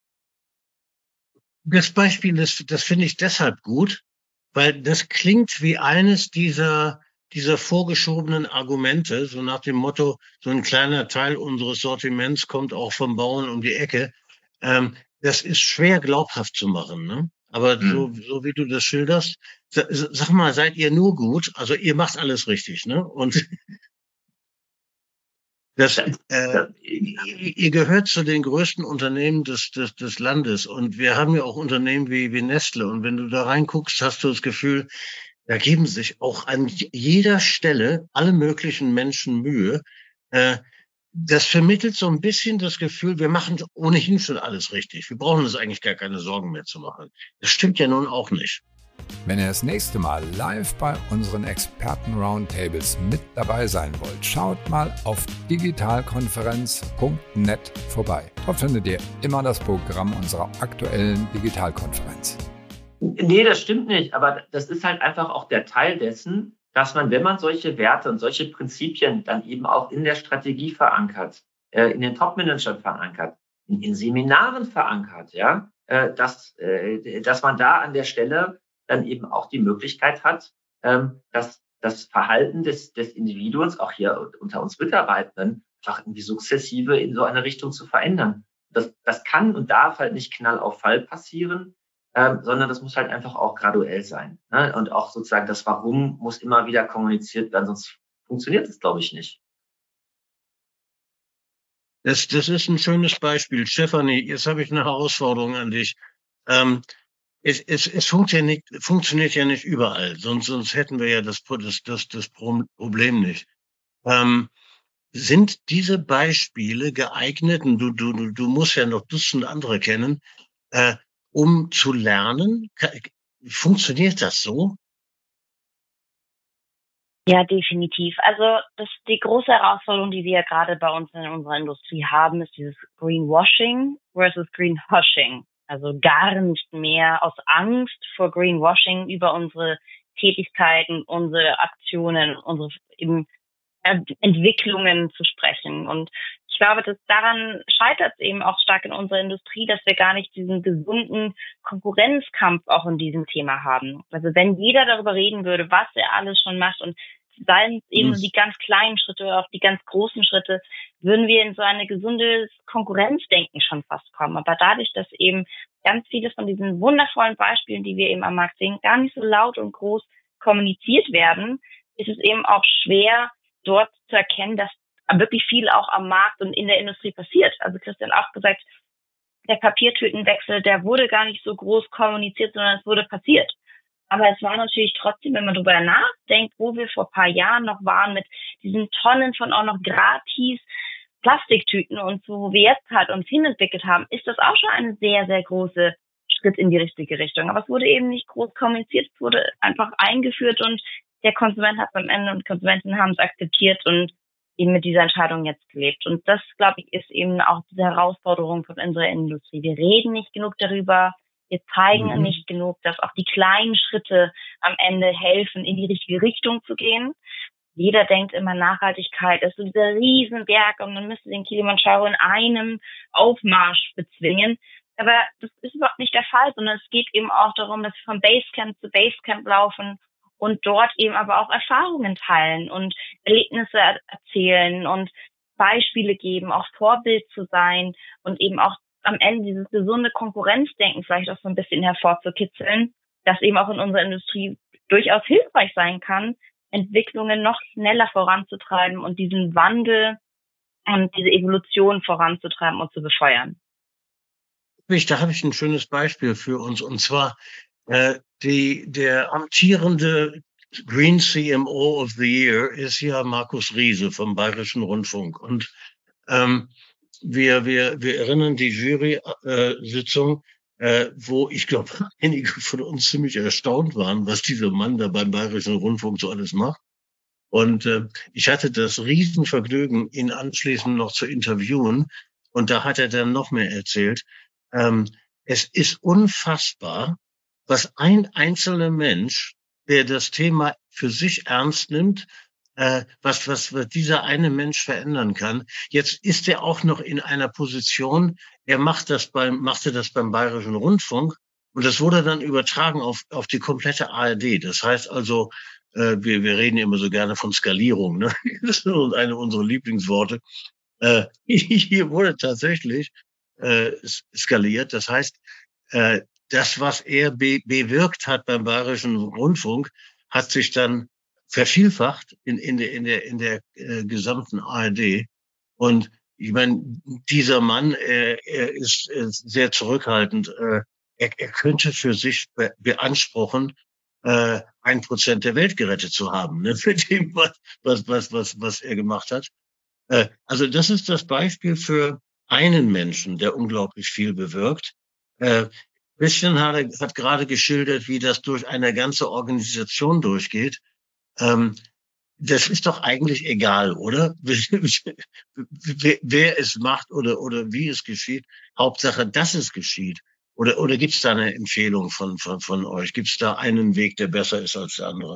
Das Beispiel, das, das finde ich deshalb gut, weil das klingt wie eines dieser, dieser vorgeschobenen Argumente, so nach dem Motto, so ein kleiner Teil unseres Sortiments kommt auch vom Bauern um die Ecke. Ähm, das ist schwer glaubhaft zu machen, ne? Aber mhm. so, so wie du das schilderst, sag mal, seid ihr nur gut? Also ihr macht alles richtig, ne? Und Das, äh, ihr gehört zu den größten Unternehmen des, des, des Landes. Und wir haben ja auch Unternehmen wie, wie Nestle. Und wenn du da reinguckst, hast du das Gefühl, da geben sich auch an jeder Stelle alle möglichen Menschen Mühe. Äh, das vermittelt so ein bisschen das Gefühl, wir machen ohnehin schon alles richtig. Wir brauchen uns eigentlich gar keine Sorgen mehr zu machen. Das stimmt ja nun auch nicht. Wenn ihr das nächste Mal live bei unseren Experten-Roundtables mit dabei sein wollt, schaut mal auf digitalkonferenz punkt net vorbei. Dort findet ihr immer das Programm unserer aktuellen Digitalkonferenz. Nee, das stimmt nicht, aber das ist halt einfach auch der Teil dessen, dass man, wenn man solche Werte und solche Prinzipien dann eben auch in der Strategie verankert, äh, in den Top-Managern verankert, in, in Seminaren verankert, ja, äh, dass, äh, dass man da an der Stelle dann eben auch die Möglichkeit hat, ähm, dass das Verhalten des, des Individuums, auch hier unter uns Mitarbeitenden, einfach irgendwie sukzessive in so eine Richtung zu verändern. Das, das kann und darf halt nicht Knall auf Fall passieren, ähm, sondern das muss halt einfach auch graduell sein. Ne? Und auch sozusagen das Warum muss immer wieder kommuniziert werden, sonst funktioniert es, glaube ich, nicht. Das, das ist ein schönes Beispiel. Stefanie, jetzt habe ich eine Herausforderung an dich. Ähm, Es, es, es funktioniert, funktioniert ja nicht überall, sonst, sonst hätten wir ja das, das, das, das Problem nicht. Ähm, sind diese Beispiele geeignet, und du, du, du musst ja noch Dutzend andere kennen, äh, um zu lernen? Funktioniert das so? Ja, definitiv. Also das die große Herausforderung, die wir gerade bei uns in unserer Industrie haben, ist dieses Greenwashing versus Greenhushing. Also gar nicht mehr aus Angst vor Greenwashing über unsere Tätigkeiten, unsere Aktionen, unsere eben Entwicklungen zu sprechen. Und ich glaube, dass daran scheitert es eben auch stark in unserer Industrie, dass wir gar nicht diesen gesunden Konkurrenzkampf auch in diesem Thema haben. Also wenn jeder darüber reden würde, was er alles schon macht und seien es eben die ganz kleinen Schritte oder auch die ganz großen Schritte, würden wir in so eine gesundes Konkurrenzdenken schon fast kommen. Aber dadurch, dass eben ganz viele von diesen wundervollen Beispielen, die wir eben am Markt sehen, gar nicht so laut und groß kommuniziert werden, ist es eben auch schwer, dort zu erkennen, dass wirklich viel auch am Markt und in der Industrie passiert. Also Christian auch gesagt, der Papiertütenwechsel, der wurde gar nicht so groß kommuniziert, sondern es wurde passiert. Aber es war natürlich trotzdem, wenn man darüber nachdenkt, wo wir vor ein paar Jahren noch waren mit diesen Tonnen von auch noch gratis Plastiktüten und so, wo wir jetzt halt uns hinentwickelt haben, ist das auch schon eine sehr, sehr große Schritt in die richtige Richtung. Aber es wurde eben nicht groß kommuniziert, es wurde einfach eingeführt und der Konsument hat am Ende und Konsumenten haben es akzeptiert und eben mit dieser Entscheidung jetzt gelebt. Und das, glaube ich, ist eben auch diese Herausforderung von unserer Industrie. Wir reden nicht genug darüber, wir zeigen mhm. nicht genug, dass auch die kleinen Schritte am Ende helfen, in die richtige Richtung zu gehen. Jeder denkt immer, Nachhaltigkeit ist so dieser Riesenberg und man müsste den Kilimanjaro in einem Aufmarsch bezwingen. Aber das ist überhaupt nicht der Fall, sondern es geht eben auch darum, dass wir von Basecamp zu Basecamp laufen und dort eben aber auch Erfahrungen teilen und Erlebnisse erzählen und Beispiele geben, auch Vorbild zu sein und eben auch am Ende dieses gesunde Konkurrenzdenken vielleicht auch so ein bisschen hervorzukitzeln, das eben auch in unserer Industrie durchaus hilfreich sein kann, Entwicklungen noch schneller voranzutreiben und diesen Wandel und diese Evolution voranzutreiben und zu befeuern. Da habe ich ein schönes Beispiel für uns, und zwar äh, die der amtierende Green C M O of the Year ist ja Markus Riese vom Bayerischen Rundfunk. Und ähm, wir wir wir erinnern die Jury-Sitzung, äh, wo ich glaube, einige von uns ziemlich erstaunt waren, was dieser Mann da beim Bayerischen Rundfunk so alles macht. Und äh, ich hatte das Riesenvergnügen, ihn anschließend noch zu interviewen. Und da hat er dann noch mehr erzählt. Ähm, es ist unfassbar, was ein einzelner Mensch, der das Thema für sich ernst nimmt, äh, was, was, was dieser eine Mensch verändern kann. Jetzt ist er auch noch in einer Position, er macht das beim, machte das beim Bayerischen Rundfunk, und das wurde dann übertragen auf, auf die komplette A R D. Das heißt also, äh, wir, wir reden immer so gerne von Skalierung, ne? Das ist eine unserer Lieblingsworte. Äh, hier wurde tatsächlich äh, skaliert. Das heißt, äh, das, was er be- bewirkt hat beim Bayerischen Rundfunk, hat sich dann vervielfacht in, in der, in der, in der äh, gesamten A R D. Und ich meine, dieser Mann, er, er ist, ist sehr zurückhaltend. Er, er könnte für sich be beanspruchen, äh, ein Prozent der Welt gerettet zu haben, ne, mit dem, was, was, was, was, was er gemacht hat. Äh, also das ist das Beispiel für einen Menschen, der unglaublich viel bewirkt. Äh, Christian hat, hat gerade geschildert, wie das durch eine ganze Organisation durchgeht. Ähm, das ist doch eigentlich egal, oder? wer, wer es macht oder, oder wie es geschieht. Hauptsache, dass es geschieht. Oder, oder gibt es da eine Empfehlung von, von, von euch? Gibt es da einen Weg, der besser ist als der andere?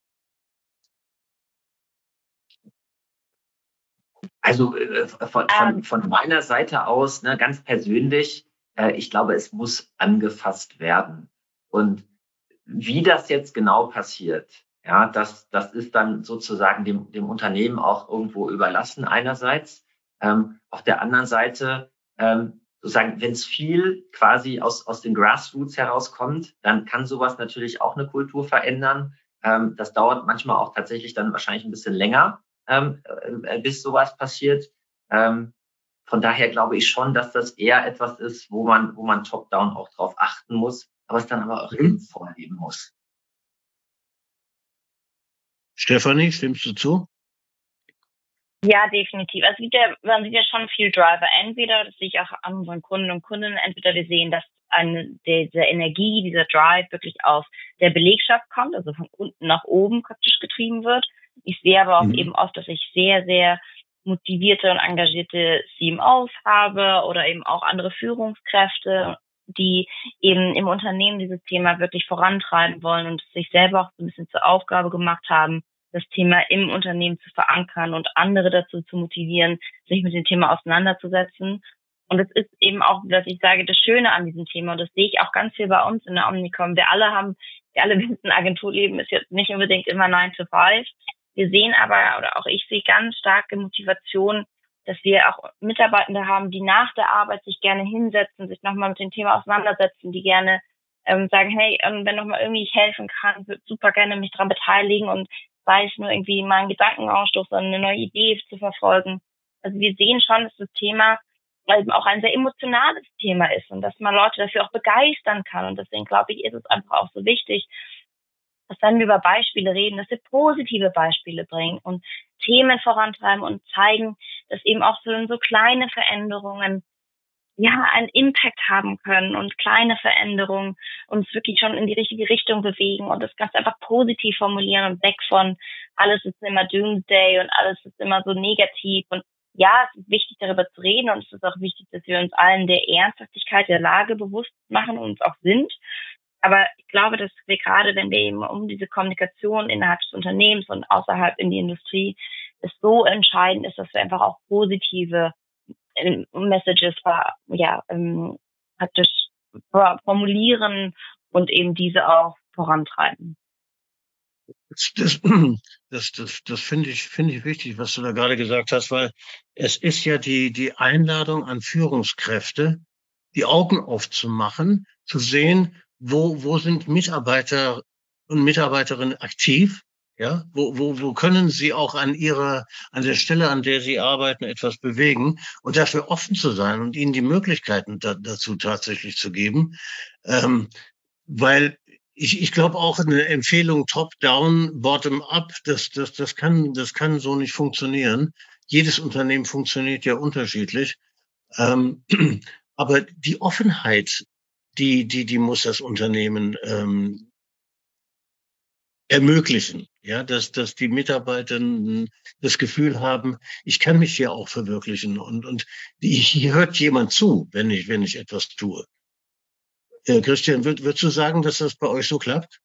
Also äh, von, von, von meiner Seite aus, ne, ganz persönlich, äh, ich glaube, es muss angefasst werden. Und wie das jetzt genau passiert, ja, das, das ist dann sozusagen dem, dem Unternehmen auch irgendwo überlassen einerseits. Ähm, auf der anderen Seite, ähm, sozusagen, wenn es viel quasi aus, aus den Grassroots herauskommt, dann kann sowas natürlich auch eine Kultur verändern. Ähm, das dauert manchmal auch tatsächlich dann wahrscheinlich ein bisschen länger, ähm, äh, bis sowas passiert. Ähm, von daher glaube ich schon, dass das eher etwas ist, wo man, wo man top-down auch drauf achten muss, aber es dann aber auch eben vorleben muss. Stefanie, stimmst du zu? Ja, definitiv. Also sieht ja, man sieht ja schon viel Driver. Entweder, das sehe ich auch an unseren Kunden und Kundinnen, entweder wir sehen, dass eine, diese Energie, dieser Drive wirklich aus der Belegschaft kommt, also von unten nach oben praktisch getrieben wird. Ich sehe aber auch mhm. eben oft, dass ich sehr, sehr motivierte und engagierte C M Os habe oder eben auch andere Führungskräfte, die eben im Unternehmen dieses Thema wirklich vorantreiben wollen und sich selber auch so ein bisschen zur Aufgabe gemacht haben, das Thema im Unternehmen zu verankern und andere dazu zu motivieren, sich mit dem Thema auseinanderzusetzen. Und es ist eben auch, dass ich sage, das Schöne an diesem Thema, und das sehe ich auch ganz viel bei uns in der Omnicom. Wir alle haben, wir alle wissen, Agenturleben ist jetzt nicht unbedingt immer nine to five. Wir sehen aber, oder auch ich sehe ganz starke Motivation, dass wir auch Mitarbeitende haben, die nach der Arbeit sich gerne hinsetzen, sich nochmal mit dem Thema auseinandersetzen, die gerne ähm, sagen, hey, wenn nochmal irgendwie ich helfen kann, würde super gerne mich daran beteiligen und sei es nur irgendwie mal einen Gedankenausstoß, sondern eine neue Idee zu verfolgen. Also wir sehen schon, dass das Thema eben auch ein sehr emotionales Thema ist und dass man Leute dafür auch begeistern kann. Und deswegen glaube ich, ist es einfach auch so wichtig, dass wenn wir über Beispiele reden, dass wir positive Beispiele bringen und Themen vorantreiben und zeigen, dass eben auch so, so kleine Veränderungen ja einen Impact haben können und kleine Veränderungen uns wirklich schon in die richtige Richtung bewegen und das Ganze einfach positiv formulieren und weg von alles ist immer Doomsday und alles ist immer so negativ. Und ja, es ist wichtig, darüber zu reden und es ist auch wichtig, dass wir uns allen der Ernsthaftigkeit der Lage bewusst machen und uns auch sind. Aber ich glaube, dass wir gerade, wenn wir eben um diese Kommunikation innerhalb des Unternehmens und außerhalb in die Industrie, es so entscheidend ist, dass wir einfach auch positive Messages ja, ähm, praktisch formulieren und eben diese auch vorantreiben. Das, das, das, das, das finde ich, finde ich wichtig, was du da gerade gesagt hast, weil es ist ja die, die Einladung an Führungskräfte, die Augen aufzumachen, zu sehen, wo, wo sind Mitarbeiter und Mitarbeiterinnen aktiv? Ja, wo, wo, wo können sie auch an ihrer, an der Stelle, an der sie arbeiten, etwas bewegen und dafür offen zu sein und ihnen die Möglichkeiten da, dazu tatsächlich zu geben. Ähm, weil ich, ich glaube auch eine Empfehlung top-down, bottom-up, das, das, das kann, das kann so nicht funktionieren. Jedes Unternehmen funktioniert ja unterschiedlich. Ähm, aber die Offenheit, die, die, die muss das Unternehmen, ähm, ermöglichen, ja, dass, dass die Mitarbeitenden das Gefühl haben, ich kann mich hier auch verwirklichen und, und hier hört jemand zu, wenn ich, wenn ich etwas tue. Äh, Christian, würd, würdest du sagen, dass das bei euch so klappt?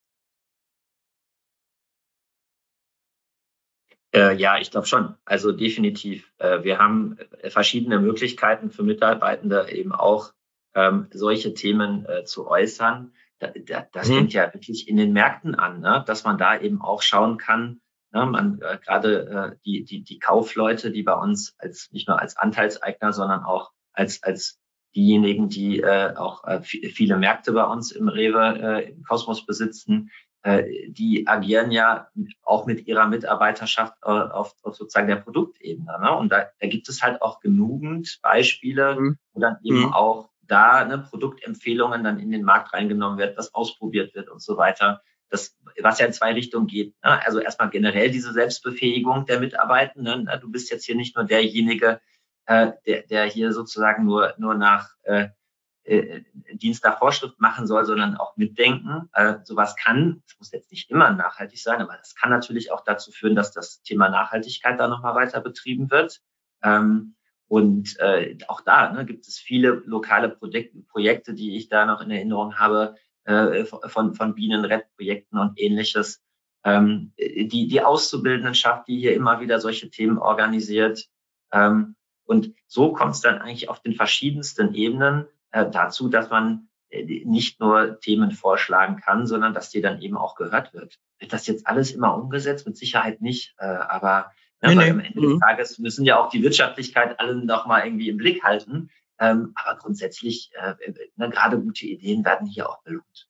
Äh, ja, ich glaube schon. Also definitiv. Äh, wir haben verschiedene Möglichkeiten für Mitarbeitende eben auch ähm, solche Themen äh, zu äußern. Da, da, das mhm. fängt ja wirklich in den Märkten an, ne? Dass man da eben auch schauen kann, ne? Man äh, gerade äh, die die die Kaufleute, die bei uns als nicht nur als Anteilseigner, sondern auch als als diejenigen, die äh, auch äh, viele Märkte bei uns im Rewe äh, im Kosmos besitzen, äh, die agieren ja auch mit ihrer Mitarbeiterschaft äh, auf, auf sozusagen der Produktebene. Ne? Und da, da gibt es halt auch genügend Beispiele, mhm. wo dann eben mhm. auch da ne, Produktempfehlungen dann in den Markt reingenommen wird, was ausprobiert wird und so weiter. Das, was ja in zwei Richtungen geht. Ne? Also erstmal generell diese Selbstbefähigung der Mitarbeitenden. Ne? Du bist jetzt hier nicht nur derjenige, äh, der, der hier sozusagen nur, nur nach äh, äh, Dienst nach Vorschrift machen soll, sondern auch mitdenken. Äh, sowas kann, das muss jetzt nicht immer nachhaltig sein, aber das kann natürlich auch dazu führen, dass das Thema Nachhaltigkeit da nochmal weiter betrieben wird. Ähm, und äh, auch da ne, gibt es viele lokale Projek- Projekte, die ich da noch in Erinnerung habe, äh, von, von Bienenrettprojekten und ähnliches. Ähm, die, die Auszubildendenschaft, die hier immer wieder solche Themen organisiert. Ähm, und so kommt es dann eigentlich auf den verschiedensten Ebenen äh, dazu, dass man äh, nicht nur Themen vorschlagen kann, sondern dass die dann eben auch gehört wird. Wird das jetzt alles immer umgesetzt? Mit Sicherheit nicht. Äh, aber ne, nee, weil nee. am Ende des Tages müssen ja auch die Wirtschaftlichkeit alle noch mal irgendwie im Blick halten. Ähm, aber grundsätzlich, äh, ne, gerade gute Ideen werden hier auch belohnt.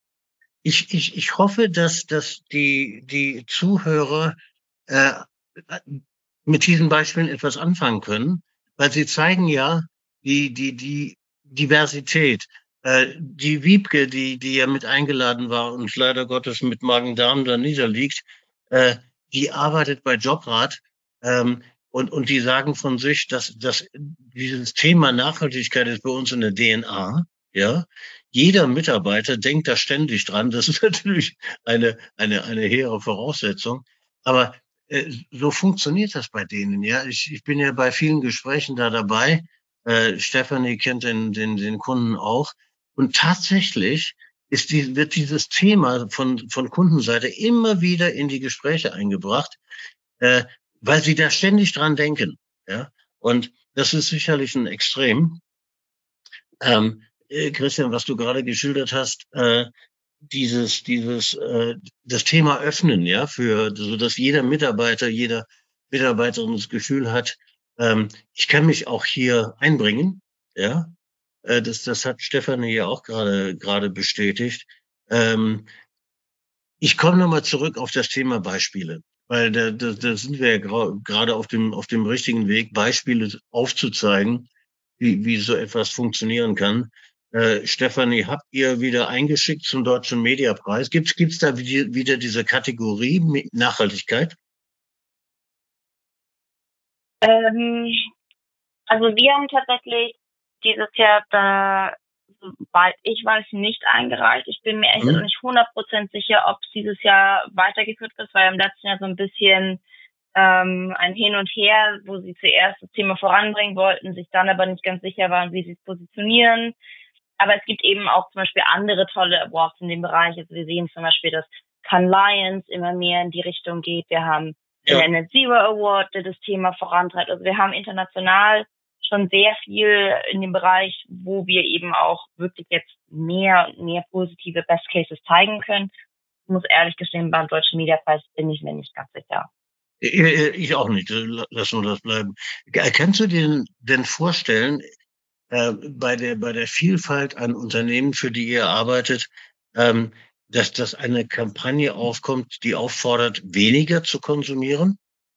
Ich, ich, ich hoffe, dass, dass die, die Zuhörer äh, mit diesen Beispielen etwas anfangen können, weil sie zeigen ja die, die, die Diversität. Äh, die Wiebke, die, die ja mit eingeladen war und leider Gottes mit Magen-Darm da niederliegt, äh, die arbeitet bei Jobrat, ähm, und, und die sagen von sich, dass, dass dieses Thema Nachhaltigkeit ist bei uns in der D N A, ja. Jeder Mitarbeiter denkt da ständig dran. Das ist natürlich eine, eine, eine hehre Voraussetzung. Aber äh, so funktioniert das bei denen, ja. Ich, ich bin ja bei vielen Gesprächen da dabei. Äh, Stefanie kennt den, den, den Kunden auch. Und tatsächlich ist die, wird dieses Thema von, von Kundenseite immer wieder in die Gespräche eingebracht, äh, weil sie da ständig dran denken, ja. Und das ist sicherlich ein Extrem. Ähm, Christian, was du gerade geschildert hast, äh, dieses, dieses, äh, das Thema öffnen, ja, für, so dass jeder Mitarbeiter, jeder Mitarbeiterin das Gefühl hat, ähm, ich kann mich auch hier einbringen, ja, äh, das, das hat Stefanie ja auch gerade, gerade bestätigt. Ähm, ich komme nochmal zurück auf das Thema Beispiele, weil da, da, da sind wir ja gerade auf dem, auf dem richtigen Weg, Beispiele aufzuzeigen, wie, wie so etwas funktionieren kann. Äh, Stefanie, habt ihr wieder eingeschickt zum Deutschen Mediapreis? Gibt's, gibt's da wie, wieder diese Kategorie Nachhaltigkeit? Ähm, also wir haben tatsächlich dieses Jahr da, soweit ich weiß, nicht eingereicht. Ich bin mir echt hm. nicht hundert Prozent sicher, ob es dieses Jahr weitergeführt wird, weil im letzten Jahr so ein bisschen ähm, ein Hin und Her, wo sie zuerst das Thema voranbringen wollten, sich dann aber nicht ganz sicher waren, wie sie es positionieren. Aber es gibt eben auch zum Beispiel andere tolle Awards in dem Bereich. Also wir sehen zum Beispiel, dass Cannes Lions immer mehr in die Richtung geht. Wir haben ja. den Net Zero Award, der das Thema vorantreibt. Also wir haben international schon sehr viel in dem Bereich, wo wir eben auch wirklich jetzt mehr und mehr positive Best Cases zeigen können. Ich muss ehrlich gestehen, beim Deutschen Mediapreis bin ich mir nicht ganz sicher. Ich auch nicht. Lass nur das bleiben. Kannst du dir denn vorstellen, äh, bei der bei der Vielfalt an Unternehmen, für die ihr arbeitet, ähm, dass das eine Kampagne aufkommt, die auffordert, weniger zu konsumieren?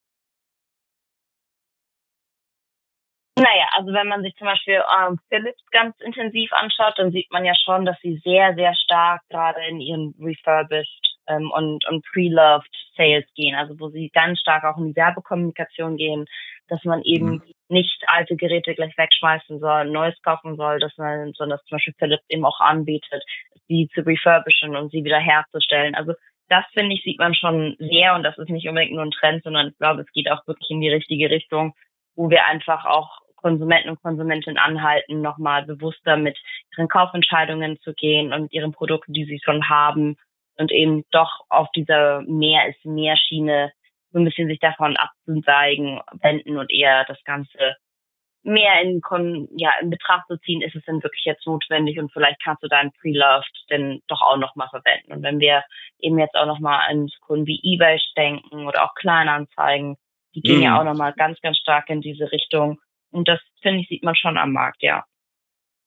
Naja, also wenn man sich zum Beispiel ähm, Philips ganz intensiv anschaut, dann sieht man ja schon, dass sie sehr, sehr stark gerade in ihren Refurbished ähm, und, und Pre-Loved Sales gehen, also wo sie ganz stark auch in die Werbekommunikation gehen, dass man eben mhm. nicht alte Geräte gleich wegschmeißen soll, Neues kaufen soll, dass man, sondern dass zum Beispiel Philips eben auch anbietet, sie zu refurbischen und sie wieder herzustellen. Also das, finde ich, sieht man schon sehr, und das ist nicht unbedingt nur ein Trend, sondern ich glaube, es geht auch wirklich in die richtige Richtung, wo wir einfach auch Konsumenten und Konsumentinnen anhalten, nochmal bewusster mit ihren Kaufentscheidungen zu gehen und ihren Produkten, die sie schon haben, und eben doch auf dieser Mehr ist mehr Schiene so ein bisschen sich davon abzuzeigen, wenden und eher das Ganze mehr in, ja, in Betracht zu ziehen, ist es denn wirklich jetzt notwendig und vielleicht kannst du deinen Pre-Loved denn doch auch nochmal verwenden. Und wenn wir eben jetzt auch nochmal an Kunden wie eBay denken oder auch Kleinanzeigen, die gehen mhm. ja auch nochmal ganz, ganz stark in diese Richtung. Und das, finde ich, sieht man schon am Markt, ja.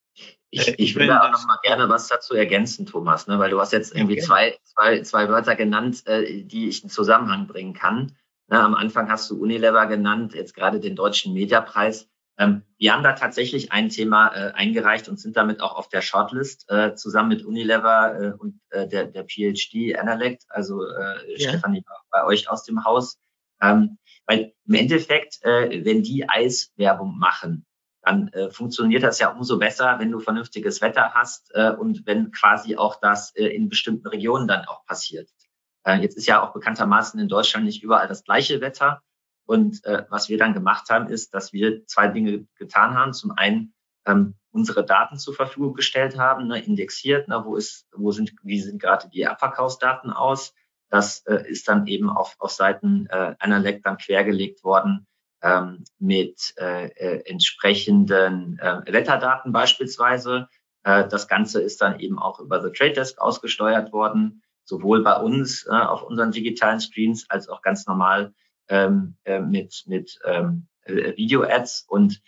Ich, ich würde auch noch mal gerne was dazu ergänzen, Thomas, ne, weil du hast jetzt irgendwie zwei, zwei, zwei Wörter genannt, äh, die ich in Zusammenhang bringen kann. Ne, am Anfang hast du Unilever genannt, jetzt gerade den Deutschen Mediapreis. Ähm, wir haben da tatsächlich ein Thema äh, eingereicht und sind damit auch auf der Shortlist, äh, zusammen mit Unilever äh, und äh, der, der PhD Analect, also äh, ja. Stefanie, bei euch aus dem Haus. Ähm, weil im Endeffekt, äh, wenn die Eiswerbung machen, dann äh, funktioniert das ja umso besser, wenn du vernünftiges Wetter hast äh, und wenn quasi auch das äh, in bestimmten Regionen dann auch passiert. Äh, jetzt ist ja auch bekanntermaßen in Deutschland nicht überall das gleiche Wetter. Und äh, was wir dann gemacht haben, ist, dass wir zwei Dinge getan haben. Zum einen ähm, unsere Daten zur Verfügung gestellt haben, ne, indexiert, ne, wo ist, wo sind, wie sind gerade die Abverkaufsdaten aus. Das äh, ist dann eben auf, auf Seiten äh, Analect dann quergelegt worden ähm, mit äh, äh, entsprechenden äh, Wetterdaten beispielsweise. Äh, das Ganze ist dann eben auch über The Trade Desk ausgesteuert worden, sowohl bei uns äh, auf unseren digitalen Screens als auch ganz normal ähm, äh, mit mit ähm, Video-Ads. Und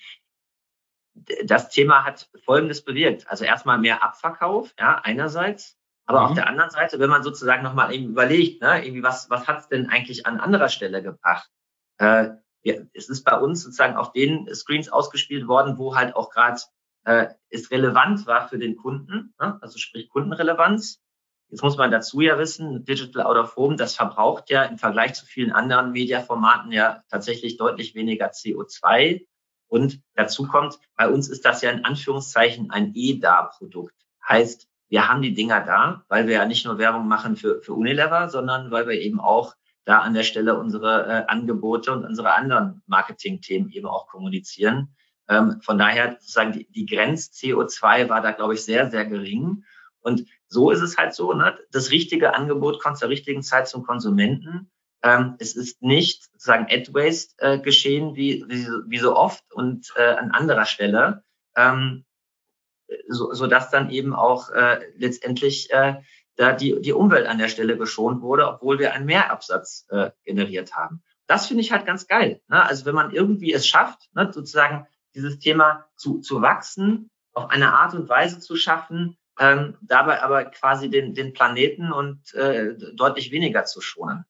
das Thema hat Folgendes bewirkt. Also erstmal mehr Abverkauf, ja, einerseits. Aber mhm. auf der anderen Seite, wenn man sozusagen nochmal eben überlegt, ne, irgendwie was, was hat es denn eigentlich an anderer Stelle gebracht? Äh, ja, es ist bei uns sozusagen auf den Screens ausgespielt worden, wo halt auch gerade äh, es relevant war für den Kunden, ne? Also sprich Kundenrelevanz. Jetzt muss man dazu ja wissen, Digital Out of Home, das verbraucht ja im Vergleich zu vielen anderen Mediaformaten ja tatsächlich deutlich weniger C O zwei. Und dazu kommt, bei uns ist das ja in Anführungszeichen ein E D A-Produkt. Heißt, wir haben die Dinger da, weil wir ja nicht nur Werbung machen für, für Unilever, sondern weil wir eben auch da an der Stelle unsere äh, Angebote und unsere anderen Marketing-Themen eben auch kommunizieren. Ähm, von daher sozusagen die, die Grenz-C O zwei war da, glaube ich, sehr, sehr gering. Und so ist es halt so, ne? Das richtige Angebot kommt zur richtigen Zeit zum Konsumenten. Ähm, es ist nicht sozusagen Ad-Waste äh, geschehen, wie, wie, wie so oft und äh, an anderer Stelle, ähm, so, so dass dann eben auch äh, letztendlich äh, da die, die Umwelt an der Stelle geschont wurde, obwohl wir einen Mehrabsatz äh, generiert haben. Das finde ich halt ganz geil. Ne? Also wenn man irgendwie es schafft, ne, sozusagen dieses Thema zu, zu wachsen, auf eine Art und Weise zu schaffen, ähm, dabei aber quasi den, den Planeten und äh, deutlich weniger zu schonen.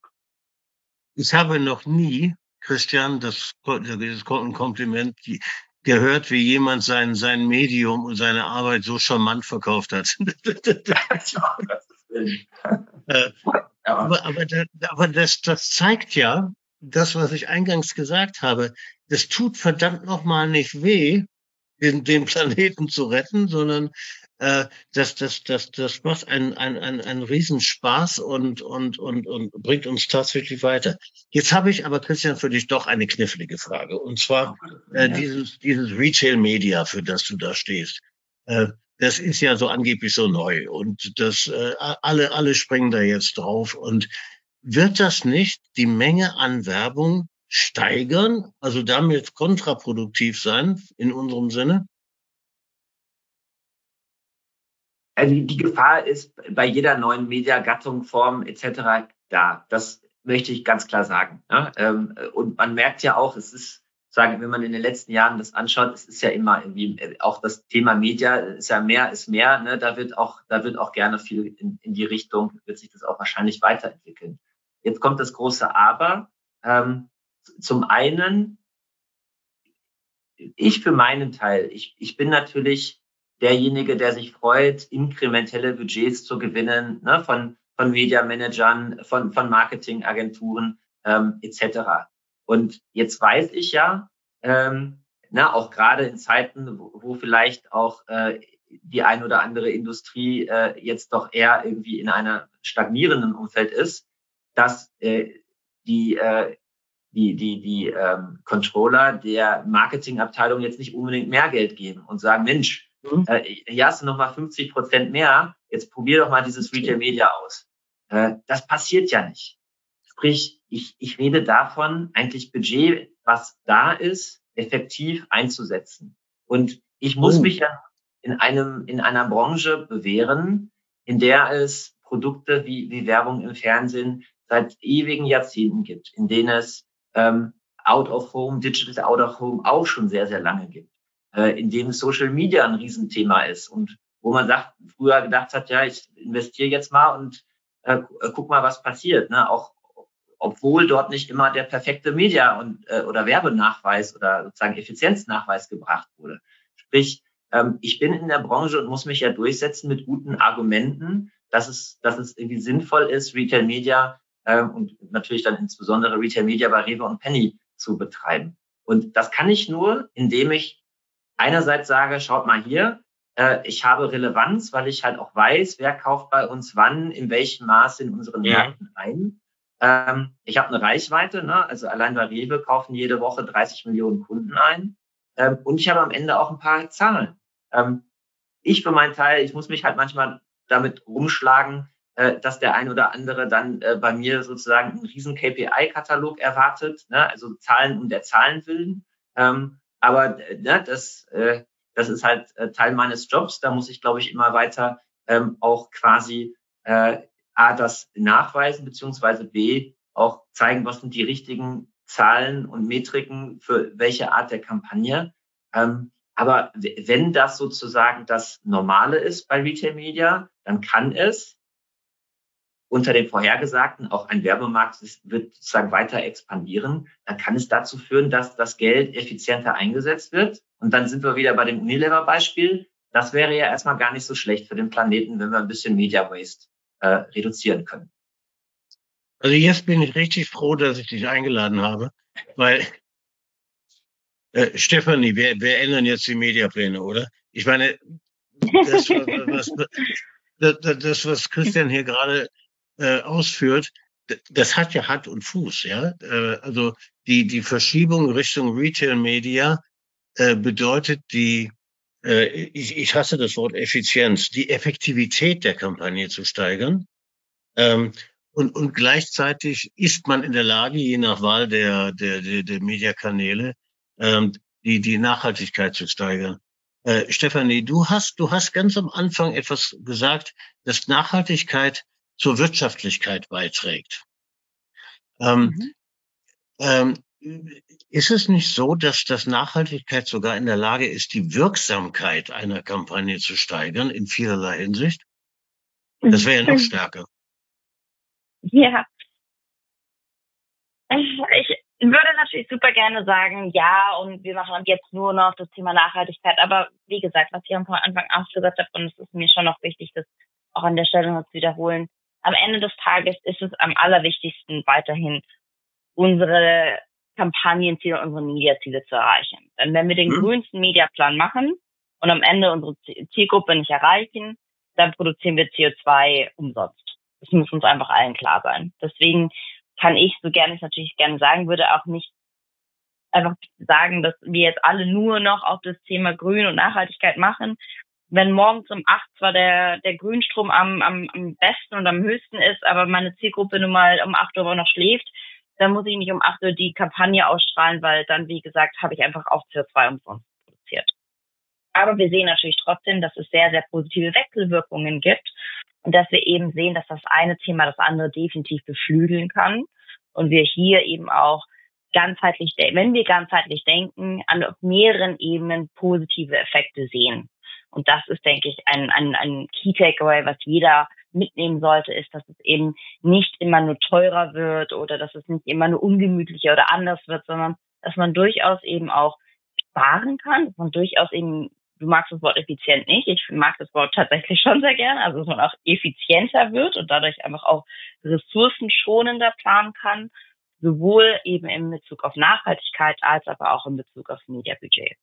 Ich habe noch nie, Christian, das, das Kompliment gehört, wie jemand sein, sein Medium und seine Arbeit so charmant verkauft hat. äh, aber aber, das, aber das, das zeigt ja, das, was ich eingangs gesagt habe, das tut verdammt nochmal nicht weh, den, den Planeten zu retten, sondern äh, das, das, das, das macht einen, einen, einen, einen Riesenspaß und, und, und, und bringt uns tatsächlich weiter. Jetzt habe ich aber, Christian, für dich doch eine knifflige Frage. Und zwar äh, dieses, dieses Retail Media, für das du da stehst. Äh, das ist ja so angeblich so neu und das äh, alle, alle springen da jetzt drauf. Und wird das nicht die Menge an Werbung steigern, also damit kontraproduktiv sein in unserem Sinne? Also die Gefahr ist bei jeder neuen Mediagattung, Form et cetera da. Das möchte ich ganz klar sagen. Ja? Und man merkt ja auch, es ist, sagen, wenn man in den letzten Jahren das anschaut, es ist ja immer irgendwie auch das Thema Media ist ja mehr ist mehr. Ne? Da wird auch da wird auch gerne viel in, in die Richtung, wird sich das auch wahrscheinlich weiterentwickeln. Jetzt kommt das große Aber. Ähm, zum einen, ich für meinen Teil, ich ich bin natürlich derjenige, der sich freut, inkrementelle Budgets zu gewinnen, ne, von, von Media-Managern, von, von Marketingagenturen, ähm, et cetera. Und jetzt weiß ich ja, ähm, na, auch gerade in Zeiten, wo, wo vielleicht auch äh, die ein oder andere Industrie äh, jetzt doch eher irgendwie in einer stagnierenden Umfeld ist, dass äh, die äh, die die die ähm, Controller der Marketingabteilung jetzt nicht unbedingt mehr Geld geben und sagen, Mensch, Mhm. Äh, hier hast du nochmal fünfzig Prozent mehr, jetzt probier doch mal dieses Retail Media aus. Äh, das passiert ja nicht. Sprich, ich, ich rede davon, eigentlich Budget, was da ist, effektiv einzusetzen. Und ich muss oh. mich ja in einem, in einer Branche bewähren, in der es Produkte wie, wie Werbung im Fernsehen seit ewigen Jahrzehnten gibt, in denen es ähm, Out of Home, Digital Out of Home auch schon sehr, sehr lange gibt. äh, in dem Social Media ein Riesenthema ist und wo man sagt, früher gedacht hat, ja, ich investiere jetzt mal und äh, guck mal, was passiert. Ne? Auch obwohl dort nicht immer der perfekte Media- und äh, oder Werbenachweis oder sozusagen Effizienznachweis gebracht wurde. Sprich, ähm, ich bin in der Branche und muss mich ja durchsetzen mit guten Argumenten, dass es, dass es irgendwie sinnvoll ist, Retail Media ähm, und natürlich dann insbesondere Retail Media bei Rewe und Penny zu betreiben. Und das kann ich nur, indem ich einerseits sage, schaut mal hier, äh, ich habe Relevanz, weil ich halt auch weiß, wer kauft bei uns wann, in welchem Maße in unseren Ja. Märkten ein. Ähm, ich habe eine Reichweite, ne? Also allein bei Rewe kaufen jede Woche dreißig Millionen Kunden ein. Ähm, und ich habe am Ende auch ein paar Zahlen. Ähm, ich für meinen Teil, ich muss mich halt manchmal damit rumschlagen, äh, dass der ein oder andere dann äh, bei mir sozusagen einen riesen K P I-Katalog erwartet, ne? Also Zahlen um der Zahlen willen. Ähm, aber äh, ne, das, äh, das ist halt äh, Teil meines Jobs. Da muss ich, glaube ich, immer weiter ähm, auch quasi äh, A, das nachweisen, beziehungsweise B, auch zeigen, was sind die richtigen Zahlen und Metriken für welche Art der Kampagne. Ähm, aber wenn das sozusagen das Normale ist bei Retail Media, dann kann es unter dem Vorhergesagten auch ein Werbemarkt wird sozusagen weiter expandieren. Dann kann es dazu führen, dass das Geld effizienter eingesetzt wird. Und dann sind wir wieder bei dem Unilever-Beispiel. Das wäre ja erstmal gar nicht so schlecht für den Planeten, wenn wir ein bisschen Media Waste äh, reduzieren können. Also jetzt bin ich richtig froh, dass ich dich eingeladen habe, weil Äh, Stefanie, wir, wir ändern jetzt die Mediapläne, oder? Ich meine, das, was, das, das, was Christian hier gerade äh, ausführt, das hat ja Hand und Fuß, ja. Äh, also die die Verschiebung Richtung Retail Media äh, bedeutet die, äh, ich, ich hasse das Wort Effizienz, die Effektivität der Kampagne zu steigern. Ähm, und, und gleichzeitig ist man in der Lage, je nach Wahl der der der, der Mediakanäle, ähm, die die Nachhaltigkeit zu steigern. Äh, Stefanie, du hast du hast ganz am Anfang etwas gesagt, dass Nachhaltigkeit zur Wirtschaftlichkeit beiträgt. Ähm, Mhm. ähm, ist es nicht so, dass das Nachhaltigkeit sogar in der Lage ist, die Wirksamkeit einer Kampagne zu steigern in vielerlei Hinsicht? Das wäre ja noch stärker. Ja. Ich würde natürlich super gerne sagen, ja, und wir machen jetzt nur noch das Thema Nachhaltigkeit. Aber wie gesagt, was ich am Anfang auch gesagt habe, und es ist mir schon noch wichtig, das auch an der Stelle noch zu wiederholen, am Ende des Tages ist es am allerwichtigsten, weiterhin unsere Kampagnenziele, unsere Mediaziele zu erreichen. Denn wenn wir den hm. grünsten Mediaplan machen und am Ende unsere Zielgruppe nicht erreichen, dann produzieren wir C O zwei umsonst. Das muss uns einfach allen klar sein. Deswegen kann ich, so gerne ich natürlich gerne sagen würde, auch nicht einfach sagen, dass wir jetzt alle nur noch auf das Thema Grün und Nachhaltigkeit machen. Wenn morgens um acht zwar der der Grünstrom am, am, am besten und am höchsten ist, aber meine Zielgruppe nun mal um acht Uhr noch schläft, dann muss ich nicht um acht Uhr die Kampagne ausstrahlen, weil dann, wie gesagt, habe ich einfach auch C O zwei umsonst produziert. Aber wir sehen natürlich trotzdem, dass es sehr, sehr positive Wechselwirkungen gibt und dass wir eben sehen, dass das eine Thema das andere definitiv beflügeln kann und wir hier eben auch ganzheitlich, wenn wir ganzheitlich denken, an mehreren Ebenen positive Effekte sehen. Und das ist, denke ich, ein, ein, ein Key Takeaway, was jeder mitnehmen sollte, ist, dass es eben nicht immer nur teurer wird oder dass es nicht immer nur ungemütlicher oder anders wird, sondern dass man durchaus eben auch sparen kann, dass man durchaus eben, du magst das Wort effizient nicht, ich mag das Wort tatsächlich schon sehr gerne, also dass man auch effizienter wird und dadurch einfach auch ressourcenschonender planen kann, sowohl eben in Bezug auf Nachhaltigkeit als aber auch in Bezug auf Mediabudget.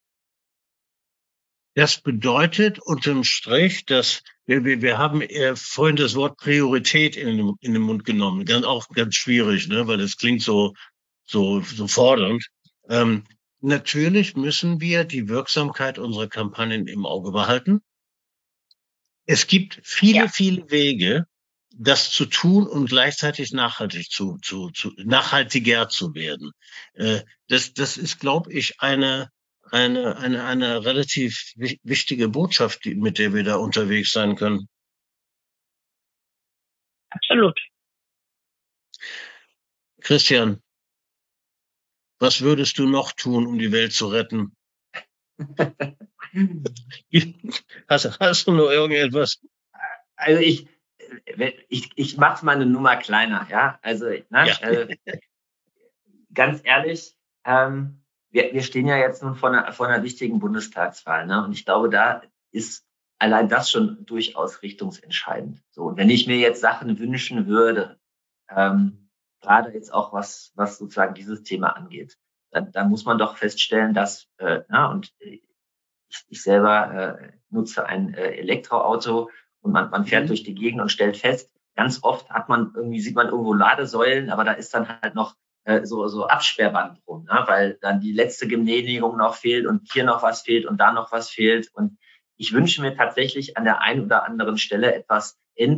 Das bedeutet unterm Strich, dass wir, wir, wir haben äh, vorhin das Wort Priorität in den, in den Mund genommen. Ganz, auch ganz schwierig, ne, weil das klingt so, so, so fordernd. Ähm, natürlich müssen wir die Wirksamkeit unserer Kampagnen im Auge behalten. Es gibt viele, ja. viele Wege, das zu tun und gleichzeitig nachhaltig zu, zu, zu nachhaltiger zu werden. Äh, das, das ist, glaube ich, eine Eine, eine, eine relativ wichtige Botschaft, die, mit der wir da unterwegs sein können. Absolut. Christian, was würdest du noch tun, um die Welt zu retten? hast, hast du noch irgendetwas? Also ich, ich, ich mache mal eine Nummer kleiner, ja. Also ne, ja. Äh, ganz ehrlich, ähm, wir, wir stehen ja jetzt nun vor einer, vor einer wichtigen Bundestagswahl, ne? Und ich glaube, da ist allein das schon durchaus richtungsentscheidend. So, und wenn ich mir jetzt Sachen wünschen würde, ähm, gerade jetzt auch was, was sozusagen dieses Thema angeht, dann, dann muss man doch feststellen, dass, äh, na, und ich, ich selber äh, nutze ein äh, Elektroauto und man, man fährt mhm. durch die Gegend und stellt fest, ganz oft hat man irgendwie, sieht man irgendwo Ladesäulen, aber da ist dann halt noch äh, so, so Absperrband drum, ne? Weil dann die letzte Genehmigung noch fehlt und hier noch was fehlt und da noch was fehlt. Und ich wünsche mir tatsächlich an der einen oder anderen Stelle etwas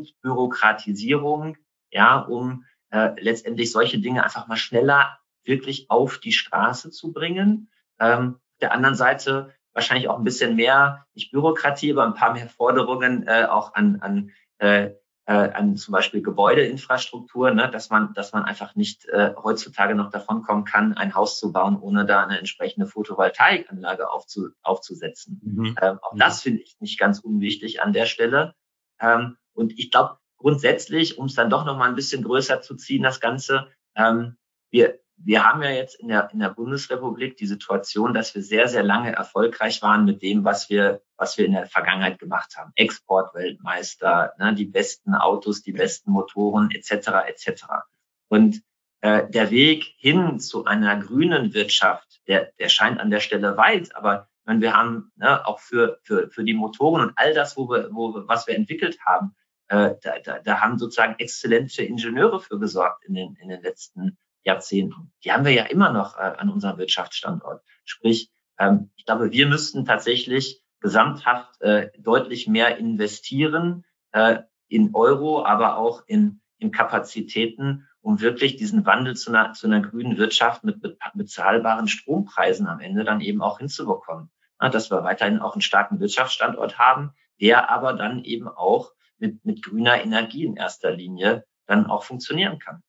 Entbürokratisierung, ja, um äh, letztendlich solche Dinge einfach mal schneller wirklich auf die Straße zu bringen. Ähm, auf der anderen Seite wahrscheinlich auch ein bisschen mehr, nicht Bürokratie, aber ein paar mehr Forderungen äh, auch an, an, äh, äh, an zum Beispiel Gebäudeinfrastruktur, ne, dass man, dass man einfach nicht äh, heutzutage noch davon kommen kann, ein Haus zu bauen, ohne da eine entsprechende Photovoltaikanlage aufzu, aufzusetzen. Mhm. Ähm, auch mhm. das finde ich nicht ganz unwichtig an der Stelle. Ähm, und ich glaube grundsätzlich, um es dann doch noch mal ein bisschen größer zu ziehen, das Ganze, ähm, wir Wir haben ja jetzt in der, in der Bundesrepublik die Situation, dass wir sehr, sehr lange erfolgreich waren mit dem, was wir, was wir in der Vergangenheit gemacht haben. Exportweltmeister, ne, die besten Autos, die besten Motoren, et cetera, et cetera. Und äh, der Weg hin zu einer grünen Wirtschaft, der, der scheint an der Stelle weit, aber ich meine, wir haben ne, auch für, für, für die Motoren und all das, wo wir, wo wir, was wir entwickelt haben, äh, da, da, da haben sozusagen exzellente Ingenieure für gesorgt in den, in den letzten Jahrzehnten. Die haben wir ja immer noch äh, an unserem Wirtschaftsstandort. Sprich, ähm, ich glaube, wir müssten tatsächlich gesamthaft äh, deutlich mehr investieren äh, in Euro, aber auch in, in Kapazitäten, um wirklich diesen Wandel zu einer, zu einer grünen Wirtschaft mit, mit bezahlbaren Strompreisen am Ende dann eben auch hinzubekommen. Ja, dass wir weiterhin auch einen starken Wirtschaftsstandort haben, der aber dann eben auch mit, mit grüner Energie in erster Linie dann auch funktionieren kann.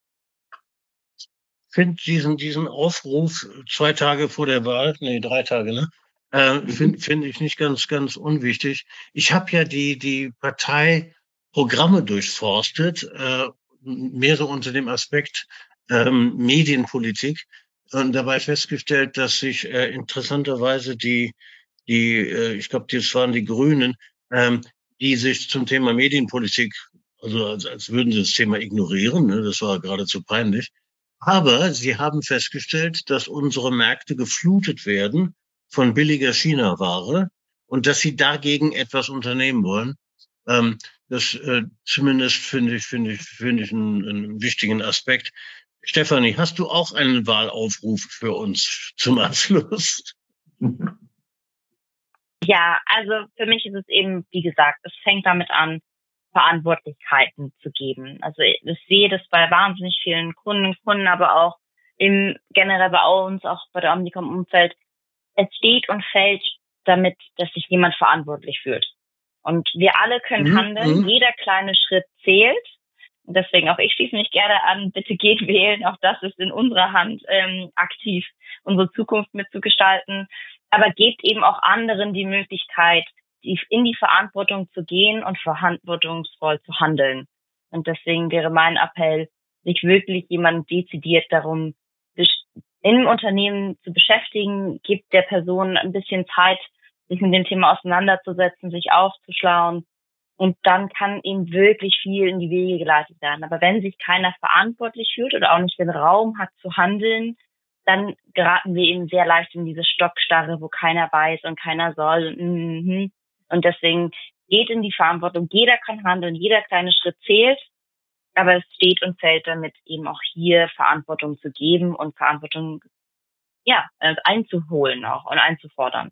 Ich finde diesen, diesen Aufruf zwei Tage vor der Wahl, nee, drei Tage, ne, äh, finde find ich nicht ganz, ganz unwichtig. Ich habe ja die, die Parteiprogramme durchforstet, äh, mehr so unter dem Aspekt ähm, Medienpolitik und dabei festgestellt, dass sich äh, interessanterweise die, die, äh, ich glaube, das waren die Grünen, ähm, die sich zum Thema Medienpolitik, also als, als würden sie das Thema ignorieren, ne, das war geradezu peinlich. Aber sie haben festgestellt, dass unsere Märkte geflutet werden von billiger China-Ware und dass sie dagegen etwas unternehmen wollen. Ähm, das äh, zumindest finde ich, finde ich, finde ich einen, einen wichtigen Aspekt. Stefanie, hast du auch einen Wahlaufruf für uns zum Abschluss? Ja, also für mich ist es eben, wie gesagt, es fängt damit an, Verantwortlichkeiten zu geben. Also ich sehe das bei wahnsinnig vielen Kunden und Kunden, aber auch im generell bei uns, auch bei der Omnicom-Umfeld. Es steht und fällt damit, dass sich jemand verantwortlich fühlt. Und wir alle können mhm. handeln, jeder kleine Schritt zählt. Und deswegen auch ich schließe mich gerne an, bitte geht wählen, auch das ist in unserer Hand ähm, aktiv, unsere Zukunft mitzugestalten. Aber gebt eben auch anderen die Möglichkeit, in die Verantwortung zu gehen und verantwortungsvoll zu handeln. Und deswegen wäre mein Appell, sich wirklich jemand dezidiert darum, im Unternehmen zu beschäftigen, gibt der Person ein bisschen Zeit, sich mit dem Thema auseinanderzusetzen, sich aufzuschlauen. Und dann kann ihm wirklich viel in die Wege geleitet werden. Aber wenn sich keiner verantwortlich fühlt oder auch nicht den Raum hat zu handeln, dann geraten wir eben sehr leicht in diese Stockstarre, wo keiner weiß und keiner soll. Mhm. Und deswegen geht in die Verantwortung. Jeder kann handeln, jeder kleine Schritt zählt. Aber es steht und fällt damit, eben auch hier Verantwortung zu geben und Verantwortung, ja, einzuholen auch und einzufordern.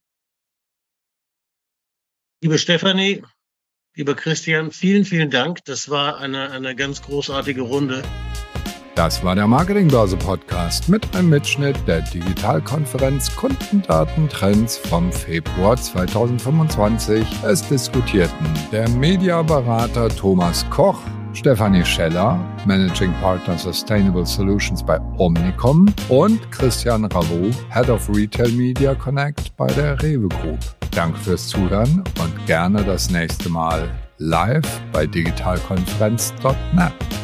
Liebe Stefanie, lieber Christian, vielen, vielen Dank. Das war eine, eine ganz großartige Runde. Das war der Marketingbörse-Podcast mit einem Mitschnitt der Digitalkonferenz Kundendatentrends vom Februar zweitausendfünfundzwanzig. Es diskutierten der Mediaberater Thomas Koch, Stefanie Scheller, Managing Partner Sustainable Solutions bei Omnicom und Christian Ravo, Head of Retail Media Connect bei der Rewe Group. Danke fürs Zuhören und gerne das nächste Mal live bei digitalkonferenz punkt net.